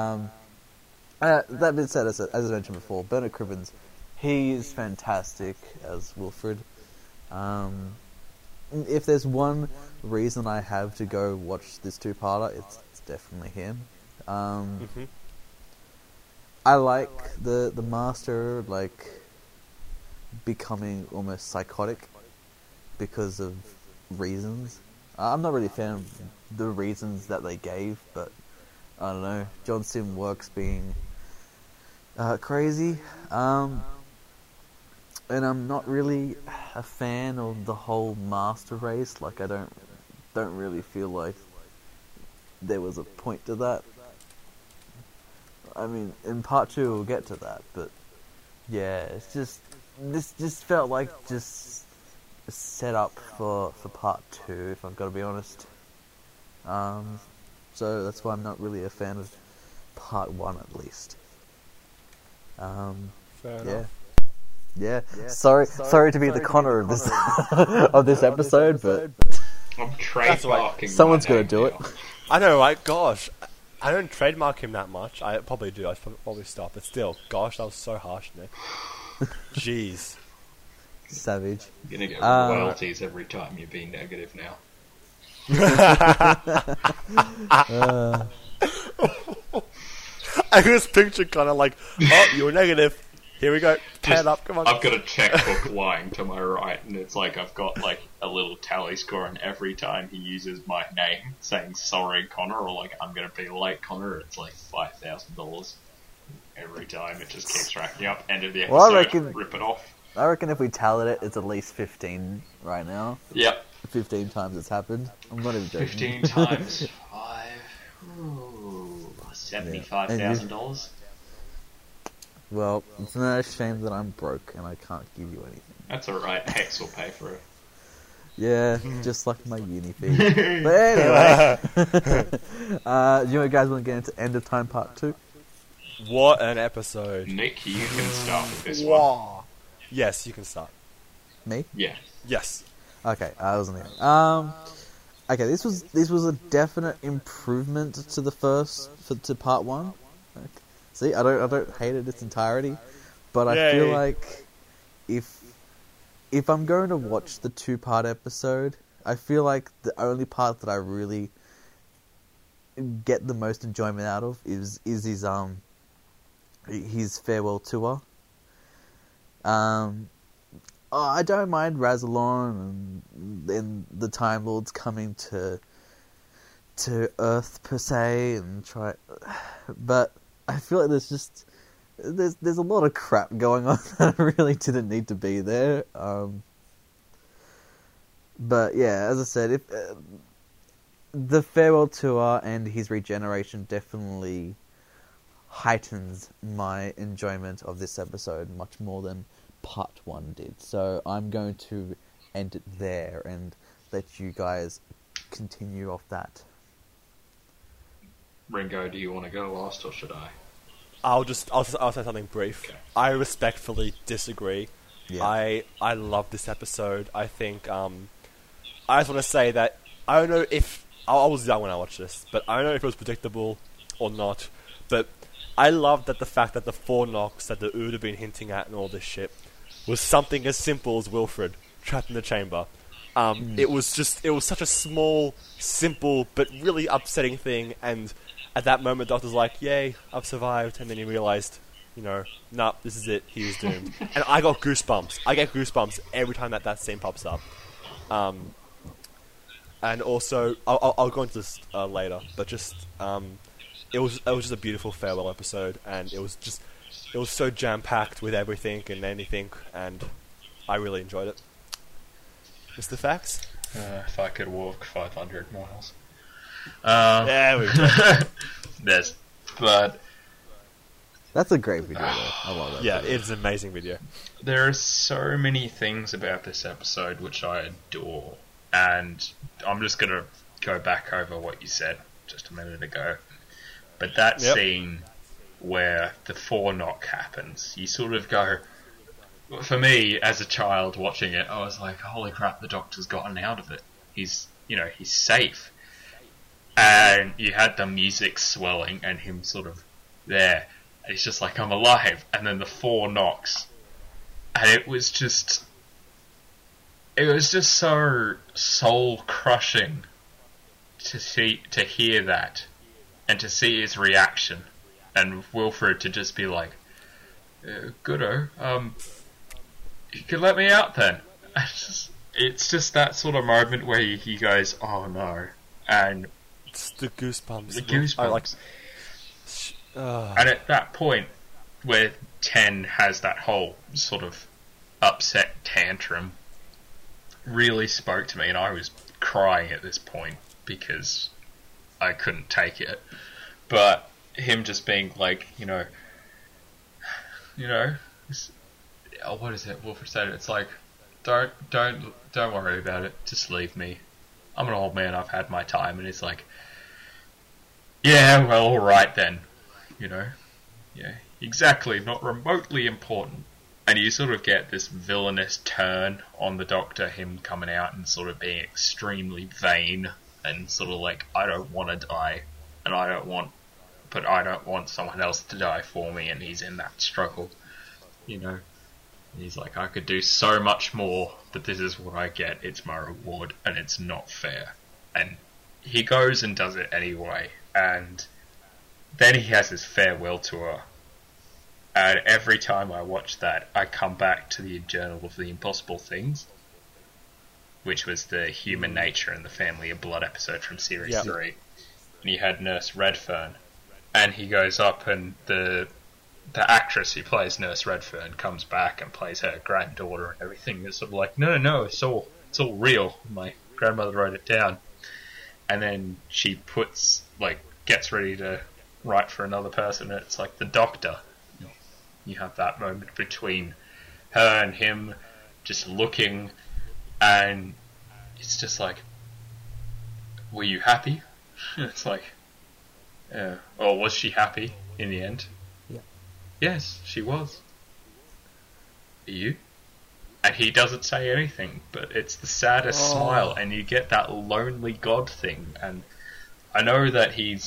Speaker 3: that being said, as I mentioned before, Bernard Cribbins, he is fantastic as Wilfred. If there's one reason I have to go watch this 2-parter, it's definitely him. I like the Master, like, becoming almost psychotic because of reasons. I'm not really a fan of the reasons that they gave, but I don't know. John Sim works being crazy. And I'm not really a fan of the whole Master race. Like, I don't really feel like there was a point to that. I mean, in part 2 we'll get to that, but yeah, it's just this just felt like just a setup for part 2, if I've got to be honest. So that's why I'm not really a fan of part 1, at least.
Speaker 1: Fair
Speaker 3: Yeah.
Speaker 1: enough.
Speaker 3: Yeah. Sorry to be the Connor of this of this episode, but
Speaker 2: I'm
Speaker 1: That's right.
Speaker 2: trademarking.
Speaker 3: someone's
Speaker 2: my
Speaker 3: got to
Speaker 2: name
Speaker 3: do it.
Speaker 2: now.
Speaker 1: I know, right? Gosh, I don't trademark him that much. I probably do. I should probably stop. But still, gosh, that was so harsh, Nick. Jeez.
Speaker 3: Savage.
Speaker 2: You're gonna get
Speaker 3: Uh,
Speaker 2: royalties every time you're being negative now.
Speaker 1: I just picture kind of like, oh, you're negative. Here we go. Pay it up. Come on.
Speaker 2: I've got a checkbook lying to my right, and it's like I've got like a little tally score, and every time he uses my name, saying "Sorry, Connor," or like "I'm gonna be late, Connor," it's like $5,000 every time. It just keeps racking up. End of the episode,
Speaker 3: Well, I reckon-
Speaker 2: rip it off.
Speaker 3: I reckon if we tallied it, it's at least 15 right now.
Speaker 2: Yep,
Speaker 3: 15 times it's happened. I'm not even joking.
Speaker 2: 15 times 5. Ooh, $75,000.
Speaker 3: Well, it's not a shame that I'm broke and I can't give you anything.
Speaker 2: That's alright. Hex will pay for it.
Speaker 3: Yeah, just like my uni fee. But anyway, do you guys want to get into End of Time Part 2?
Speaker 1: What an episode.
Speaker 2: Nick, you can start with this one.
Speaker 1: Wow. Yes, you can start.
Speaker 3: Me?
Speaker 2: Yeah.
Speaker 1: Yes.
Speaker 3: Okay, I wasn't here. Okay, this was a definite improvement to the to Part 1. Okay. See, I don't hate it its entirety, but I feel
Speaker 1: Yay.
Speaker 3: like if I'm going to watch the 2-part episode, I feel like the only part that I really get the most enjoyment out of is his farewell tour. I don't mind Razalon and the Time Lords coming to Earth per se and try, but I feel like there's a lot of crap going on that really didn't need to be there. But yeah, as I said, if the farewell tour and his regeneration definitely heightens my enjoyment of this episode much more than part 1 did. So I'm going to end it there and let you guys continue off that.
Speaker 2: Ringo, do you want to go last or should I?
Speaker 1: I'll say something brief.
Speaker 2: Okay.
Speaker 1: I respectfully disagree.
Speaker 3: Yeah.
Speaker 1: I love this episode. I think I just want to say that I don't know if I was young when I watched this, but I don't know if it was predictable or not. But I loved that the fact that the 4 knocks that the Ood have been hinting at and all this shit was something as simple as Wilfred trapped in the chamber. It was such a small, simple, but really upsetting thing. And at that moment, Doctor's like, "Yay, I've survived," and then he realized, nah, this is it. He is doomed. And I got goosebumps. I get goosebumps every time that scene pops up. And also, I'll go into this later, but just it was just a beautiful farewell episode, and it was so jam packed with everything and anything, and I really enjoyed it. Mr. Fax?
Speaker 2: If I could walk 500 miles.
Speaker 1: There we go.
Speaker 2: But
Speaker 3: That's a great video, though. I love that.
Speaker 1: Yeah,
Speaker 3: video.
Speaker 1: it's an amazing video.
Speaker 2: there are so many things about this episode which I adore, and I'm just going to go back over what you said just a minute ago. But that
Speaker 1: Yep.
Speaker 2: scene where the 4 knock happens, you sort of go... For me, as a child watching it, I was like, holy crap, the Doctor's gotten out of it. He's safe. And you had the music swelling and him sort of there. And he's just like, I'm alive. And then the 4 knocks. And it was just so soul crushing to hear that and to see his reaction, and Wilfred to just be like, "Goodo, you could let me out then." It's just that sort of moment where he goes, "Oh no," and
Speaker 1: It's the goosebumps.
Speaker 2: the goosebumps.
Speaker 1: I like.
Speaker 2: And at that point, where Ten has that whole sort of upset tantrum, really spoke to me, and I was crying at this point because I couldn't take it. But him just being like, what is it? Wilfred said it's like, don't worry about it. Just leave me. I'm an old man. I've had my time. And it's like, yeah, well, all right then. Yeah, exactly. Not remotely important. And you sort of get this villainous turn on the Doctor, him coming out and sort of being extremely vain and sort of like, I don't want to die, and I don't want someone else to die for me, and he's in that struggle, And he's like, I could do so much more, but this is what I get, it's my reward, and it's not fair. And he goes and does it anyway, and then he has his farewell tour. And every time I watch that, I come back to the Journal of the Impossible Things, which was the Human Nature and the Family of Blood episode from Series 3. And you had Nurse Redfern, and he goes up, and the actress who plays Nurse Redfern comes back and plays her granddaughter and everything. It's sort of like, no, it's all real. My grandmother wrote it down. And then she gets ready to write for another person, and it's like the Doctor. You have that moment between her and him just looking, and it's just like, were you happy? It's like, or was she happy in the end?
Speaker 3: Yeah.
Speaker 2: Yes, she was. Are you? And he doesn't say anything, but it's the saddest smile, and you get that lonely God thing. And I know that he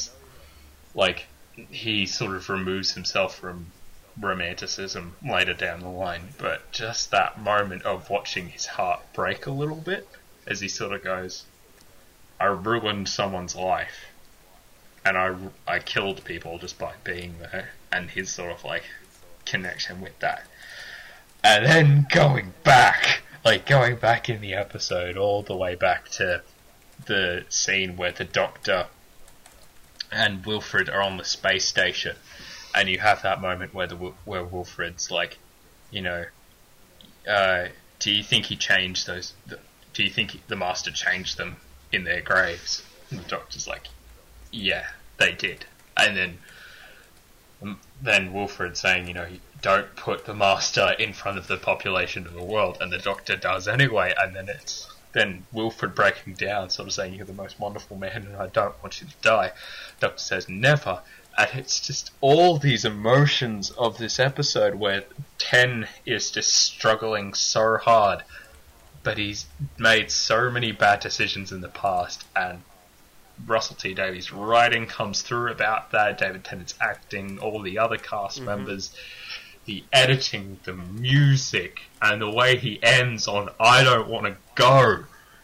Speaker 2: sort of removes himself from romanticism later down the line, but just that moment of watching his heart break a little bit as he sort of goes, I ruined someone's life, and I killed people just by being there, and his sort of like connection with that. And then going back in the episode all the way back to the scene where the Doctor and Wilfred are on the space station, and you have that moment where Wilfred's like, do you think he changed those? Do you think the Master changed them in their graves? And the Doctor's like, yeah, they did. And then Wilfred saying, you don't put the Master in front of the population of the world, and the Doctor does anyway. And then Wilfred breaking down, sort of saying, you're the most wonderful man, and I don't want you to die. The Doctor says, never. And it's just all these emotions of this episode where Ten is just struggling so hard, but he's made so many bad decisions in the past, and Russell T Davies' writing comes through about that, David Tennant's acting, all the other cast members, the editing, the music, and the way he ends on I don't want to go.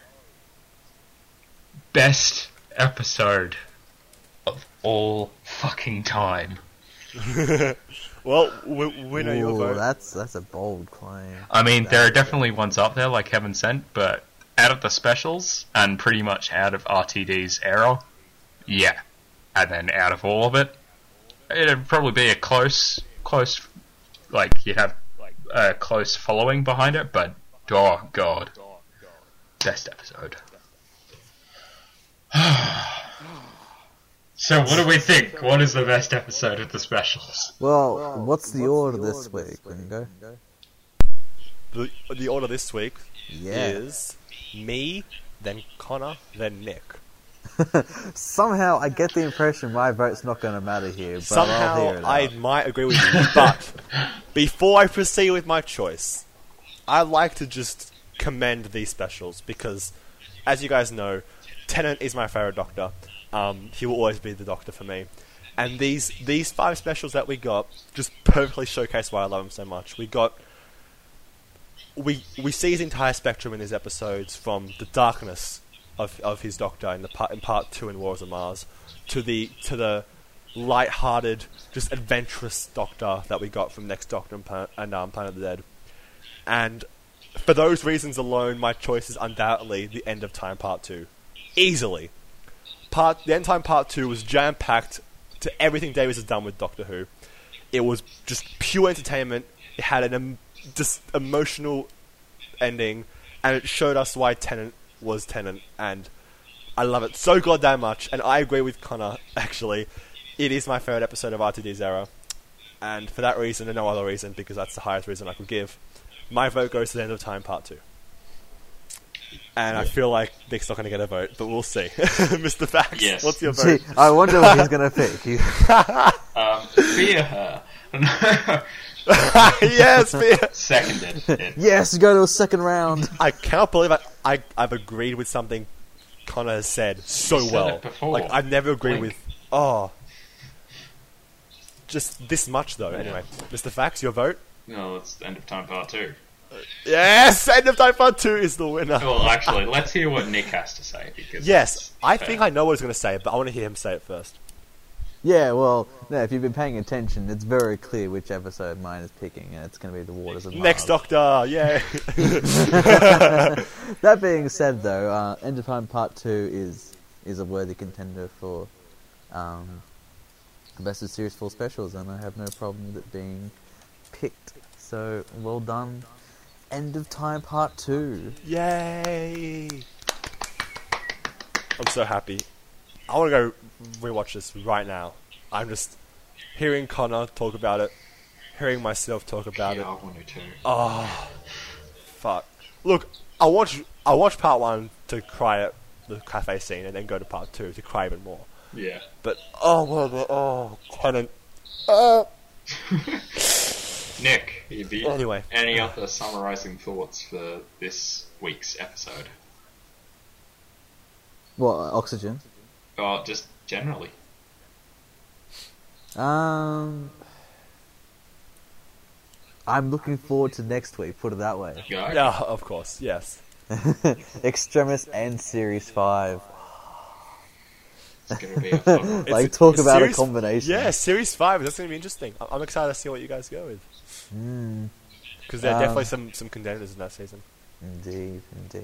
Speaker 2: Best episode of all fucking time.
Speaker 1: Well, we know your vote.
Speaker 3: That's a bold claim.
Speaker 2: I mean, there are definitely ones up there, like Heaven Sent, but out of the specials, and pretty much out of RTD's era, yeah. And then out of all of it, it'd probably be a close, like, you'd have a close following behind it, but, oh god. Best episode. So what do we think? What is the best episode of the specials?
Speaker 3: Well, what's the order this week, Ringo?
Speaker 1: The order this week
Speaker 3: Yeah.
Speaker 1: is me, then Connor, then Nick.
Speaker 3: Somehow I get the impression my vote's not going to matter here, but I'll
Speaker 1: Somehow
Speaker 3: hear it
Speaker 1: I
Speaker 3: out.
Speaker 1: might agree with you, but before I proceed with my choice, I like to just commend these specials because, as you guys know, Tennant is my favourite Doctor. He will always be the Doctor for me. And these 5 specials that we got just perfectly showcase why I love him so much. We see his entire spectrum in these episodes, from the darkness of his Doctor in part 2 in Wars of Mars to the light-hearted, just adventurous Doctor that we got from Next Doctor and Planet of the Dead. And for those reasons alone, my choice is undoubtedly The End of Time Part 2. Easily. The End of Time Part 2 was jam-packed to everything Davies has done with Doctor Who. It was just pure entertainment. It had an just emotional ending, and it showed us why Tennant was Tennant, and I love it so goddamn much, and I agree with Connor, actually. It is my favourite episode of R2D's era. And for that reason and no other reason, because that's the highest reason I could give, my vote goes to The End of Time Part 2. And I feel like Nick's not going to get a vote, but we'll see. Mr. Fax,
Speaker 2: Yes.
Speaker 1: what's your vote?
Speaker 3: Gee, I wonder what he's going to pick.
Speaker 2: Fear her.
Speaker 1: Yes, Fear.
Speaker 2: Seconded. It.
Speaker 3: Yes, go to a second round.
Speaker 1: I cannot believe I've agreed with something Connor has said so
Speaker 2: You said
Speaker 1: well.
Speaker 2: it before.
Speaker 1: Like, I've never agreed
Speaker 2: Blink.
Speaker 1: with... Oh. Just this much, though. Anyway, Mr. Fax, your vote?
Speaker 2: No, it's End of Time Part 2.
Speaker 1: Yes! End of Time Part 2 is the winner.
Speaker 2: Well, actually, let's hear what Nick has to say. Because
Speaker 1: Yes,
Speaker 2: it's
Speaker 1: I
Speaker 2: fair.
Speaker 1: think I know what he's going to say, but I want to hear him say it first.
Speaker 3: Yeah, well, no, if you've been paying attention, it's very clear which episode mine is picking, and it's going to be The Waters of Mars.
Speaker 1: Next Doctor, yeah.
Speaker 3: That being said, though, End of Time Part 2 is a worthy contender for Best of Series 4 specials, and I have no problem with it being picked. So, well done. End of Time Part 2.
Speaker 1: Yay! I'm so happy. I want to go rewatch this right now. I'm just hearing Connor talk about it, hearing myself talk about
Speaker 2: Yeah,
Speaker 1: it.
Speaker 2: I want to too.
Speaker 1: Oh, fuck. Look, I'll watch part 1 to cry at the cafe scene, and then go to part 2 to cry even more.
Speaker 2: Yeah.
Speaker 1: But, Tennant.
Speaker 2: Nick, have you
Speaker 1: Anyway.
Speaker 2: any other summarising thoughts for this week's episode?
Speaker 3: What, Oxygen?
Speaker 2: Or just generally?
Speaker 3: I'm looking forward to next week, put it that way.
Speaker 2: Go.
Speaker 1: Yeah, of course, yes.
Speaker 3: Extremis and Series 5.
Speaker 2: It's going to be a fun one.
Speaker 3: Like, talk about a
Speaker 1: Series-
Speaker 3: combination.
Speaker 1: Yeah, Series 5, that's going to be interesting. I'm excited to see what you guys go with. Because there are definitely some contenders in that season.
Speaker 3: Indeed.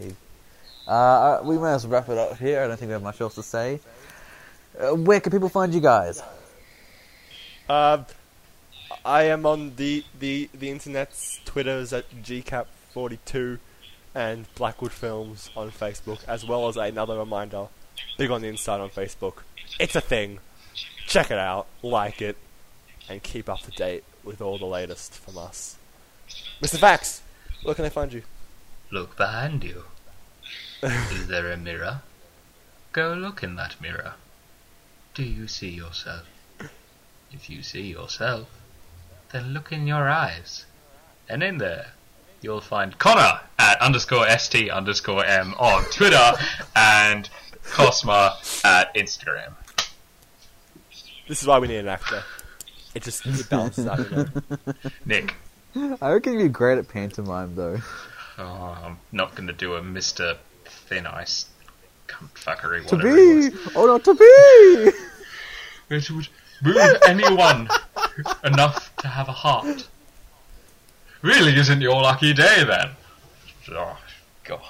Speaker 3: We might as well wrap it up here. I don't think we have much else to say. Where can people find you guys?
Speaker 1: I am on the internet's Twitters at GCap42 and Blackwood Films on Facebook, as well as another reminder, Big on the Inside on Facebook. It's a thing. Check it out, like it, and keep up to date with all the latest from us. Mr. Fax, where can I find you?
Speaker 6: Look behind you. Is there a mirror? Go look in that mirror. Do you see yourself? If you see yourself, then look in your eyes. And in there, you'll find Connor at _ST_M on Twitter and Cosma at Instagram.
Speaker 1: This is why we need an actor. It balances out, you know.
Speaker 2: Nick.
Speaker 3: I reckon you'd be great at pantomime, though.
Speaker 2: Oh, I'm not going to do a Mr. Thin Ice cunt fuckery,
Speaker 3: To
Speaker 2: whatever it
Speaker 3: be!
Speaker 2: was.
Speaker 3: Oh, not to be!
Speaker 2: It would move anyone enough to have a heart. Really isn't your lucky day, then. Oh, God.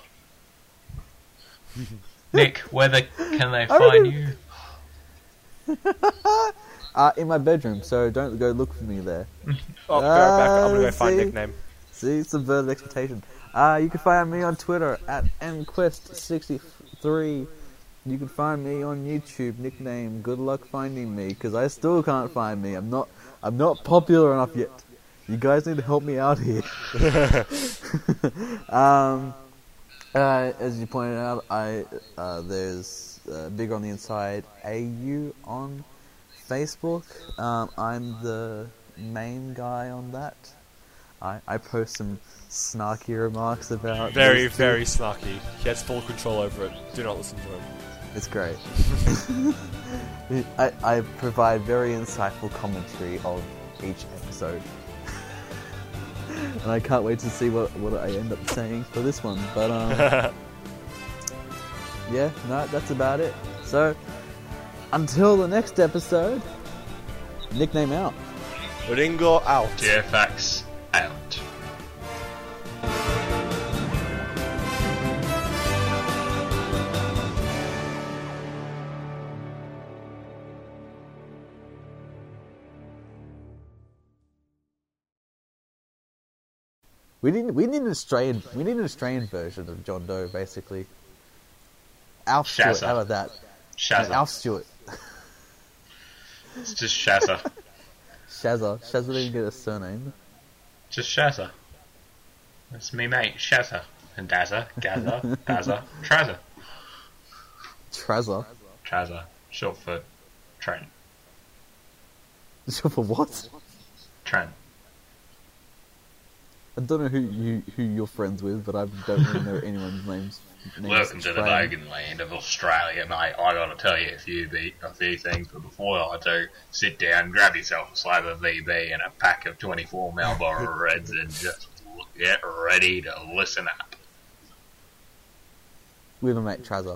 Speaker 2: Nick, where can they find you?
Speaker 3: In my bedroom, so don't go look for me there.
Speaker 1: Oh, be right back. I'm gonna go find
Speaker 3: see?
Speaker 1: nickname.
Speaker 3: See, subverted expectation. You can find me on Twitter at mquest63. You can find me on YouTube, nickname Good Luck Finding Me, because I still can't find me. I'm not popular enough yet. You guys need to help me out here. As you pointed out, there's Bigger on the Inside AU on Facebook. I'm the main guy on that. I post some snarky remarks about
Speaker 1: Very,
Speaker 3: these two.
Speaker 1: very snarky. He has full control over it. Do not listen to him.
Speaker 3: It's great. I provide very insightful commentary of each episode. And I can't wait to see what I end up saying for this one. But yeah, no, that's about it. So until the next episode, nickname out.
Speaker 1: Ringo out.
Speaker 2: JFX out.
Speaker 3: We need an Australian version of John Doe, basically. Alf Stewart,
Speaker 6: Shazza.
Speaker 3: how about that?
Speaker 6: Shazza.
Speaker 3: Alf Stewart.
Speaker 6: It's just Shazza.
Speaker 3: Shazza. Shazza didn't get a surname.
Speaker 6: Just Shazza. That's me mate, Shazza. And Dazza, Gazza, Bazza, Trazza.
Speaker 3: Trazza.
Speaker 6: Trazza. Short for Trent.
Speaker 3: For what?
Speaker 6: Trent.
Speaker 3: I don't know who you're friends with, but I don't really know anyone's names.
Speaker 6: Welcome to the Logan land of Australia, mate. I gotta tell you a few things, but before I do, sit down, grab yourself a slab of VB and a pack of 24 Marlboro Reds and just get ready to listen up.
Speaker 3: With a mate, Trazza.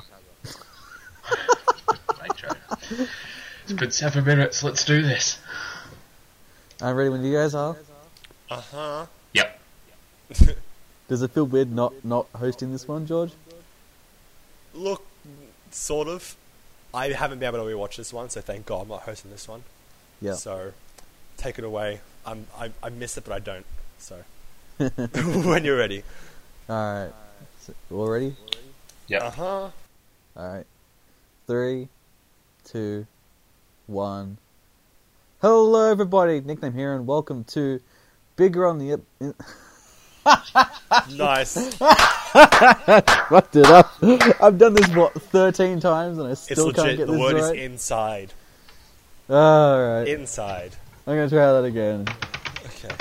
Speaker 6: It's been 7 minutes, let's do this.
Speaker 3: I'm ready when you guys are.
Speaker 1: Uh-huh.
Speaker 6: Yep.
Speaker 3: Does it feel weird not hosting this one, George?
Speaker 1: Look, sort of. I haven't been able to rewatch this one, so thank God I'm not hosting this one.
Speaker 3: Yeah.
Speaker 1: So, take it away. I miss it, but I don't. So, when you're ready.
Speaker 3: Alright. So, all ready?
Speaker 6: Yep.
Speaker 1: Uh-huh.
Speaker 3: Alright. 3, 2, 1. Hello, everybody. Nickname here, and welcome to Bigger on the...
Speaker 1: Nice.
Speaker 3: Fucked it up. I've done this, 13 times, and I
Speaker 1: It's
Speaker 3: still can't
Speaker 1: legit.
Speaker 3: get
Speaker 1: The
Speaker 3: this
Speaker 1: word
Speaker 3: right.
Speaker 1: is inside.
Speaker 3: Alright.
Speaker 1: Inside.
Speaker 3: I'm gonna try that again.
Speaker 1: Okay.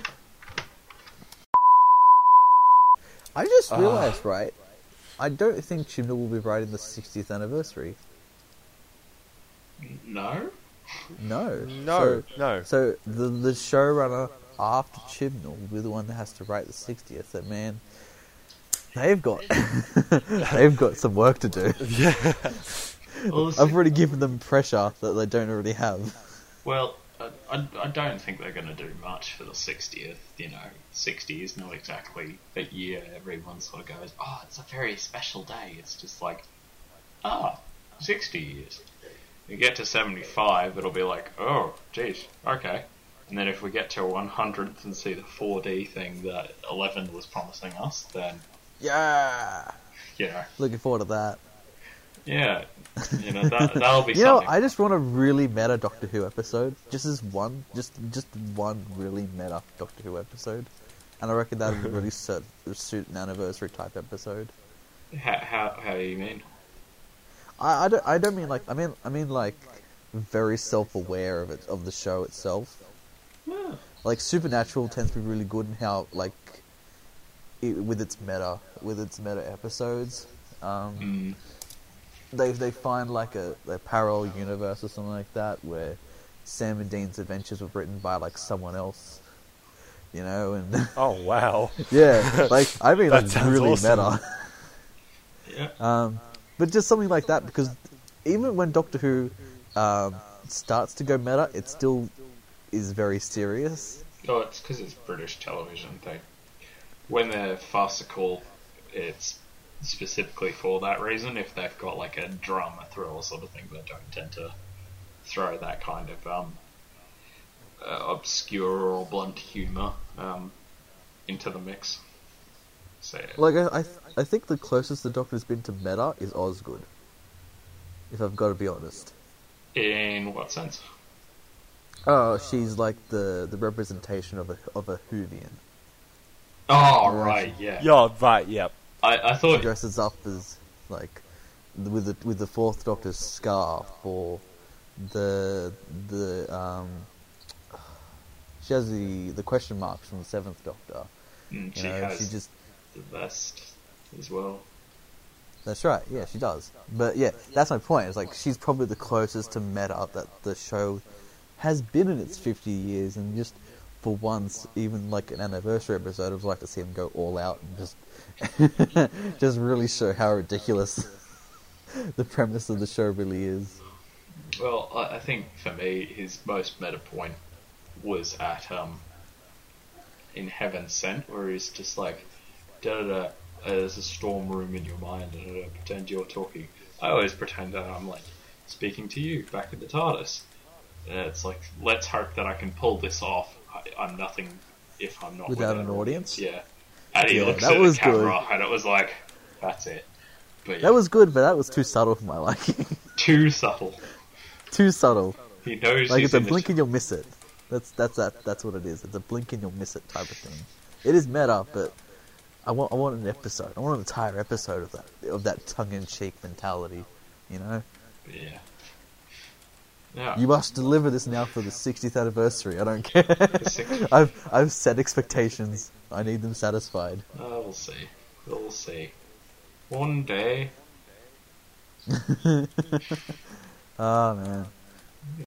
Speaker 3: I just realised, right? I don't think Chibnall will be right in the 60th anniversary.
Speaker 2: No?
Speaker 3: No.
Speaker 1: No. No.
Speaker 3: So the showrunner after Chibnall will be the one that has to write the 60th. So man, they've got some work to do.
Speaker 1: Yeah.
Speaker 2: Well,
Speaker 3: I've already given them pressure that they don't already have.
Speaker 2: well, I don't think they're going to do much for the 60th. 60 is not exactly a year everyone sort of goes, oh, it's a very special day. It's just like, 60 years. You get to 75, it'll be like, oh, geez, okay. And then if we get to 100th and see the 4D thing that 11 was promising us, then,
Speaker 3: Yeah. Looking forward to that.
Speaker 2: Yeah, that'll be
Speaker 3: You know,
Speaker 2: something.
Speaker 3: I just want a really meta Doctor Who episode. Just one really meta Doctor Who episode. And I reckon that would really suit an anniversary type episode.
Speaker 2: How do you mean?
Speaker 3: I don't mean like I mean like very self-aware of the show itself.
Speaker 2: Yeah.
Speaker 3: Like Supernatural tends to be really good in how with its meta episodes. They find like a parallel universe or something like that where Sam and Dean's adventures were written by like someone else, and
Speaker 1: Oh, wow.
Speaker 3: yeah, I mean
Speaker 1: That
Speaker 3: like
Speaker 1: sounds
Speaker 3: really
Speaker 1: awesome.
Speaker 3: meta.
Speaker 2: Yeah.
Speaker 3: But just something like that, because even when Doctor Who starts to go meta, it still is very serious.
Speaker 2: Oh, it's because it's British television. When they're farcical, it's specifically for that reason. If they've got like a drama thriller sort of thing, they don't tend to throw that kind of obscure or blunt humour into the mix. So,
Speaker 3: Like I think the closest the Doctor's been to meta is Osgood, if I've got to be honest.
Speaker 2: in what sense?
Speaker 3: Oh, she's like the representation of a Whovian.
Speaker 2: Oh, right, yeah.
Speaker 1: Yeah, right, yep.
Speaker 2: I
Speaker 3: She
Speaker 2: thought
Speaker 3: dresses up as like with the Fourth Doctor's scarf, or she has the question marks from the Seventh Doctor.
Speaker 2: she has
Speaker 3: she just
Speaker 2: the vest as well.
Speaker 3: That's right, yeah, she does. But yeah, that's my point. It's like she's probably the closest to meta that the show has been in its 50 years, and just for once, even like an anniversary episode, I would like to see them go all out and just really show how ridiculous the premise of the show really is.
Speaker 2: Well, I think for me, his most meta point was at in Heaven Sent, where he's just like, da-da-da, there's a storm room in your mind, da-da-da, pretend you're talking. I always pretend that I'm like speaking to you back in the TARDIS. It's like, let's hope that I can pull this off. I'm nothing if I'm not
Speaker 3: Without
Speaker 2: with
Speaker 3: an audience?
Speaker 2: Yeah. And he
Speaker 3: Yeah,
Speaker 2: looks
Speaker 3: that
Speaker 2: at
Speaker 3: was
Speaker 2: the camera,
Speaker 3: good.
Speaker 2: and it was like, that's it. But yeah,
Speaker 3: That was good, but that was too subtle for my liking.
Speaker 2: too subtle.
Speaker 3: Too subtle.
Speaker 2: He knows
Speaker 3: Like
Speaker 2: he's
Speaker 3: it's a
Speaker 2: in
Speaker 3: blink and you'll miss it. That's what it is. It's a blink and you'll miss it type of thing. It is meta, but I want an episode. I want an entire episode of that tongue-in-cheek mentality. You know,
Speaker 2: Yeah. Yeah.
Speaker 3: you must deliver this now for the 60th anniversary. I don't care.
Speaker 2: 60th.
Speaker 3: I've set expectations. I need them satisfied.
Speaker 2: We'll see. We'll see. One day.
Speaker 3: Oh man.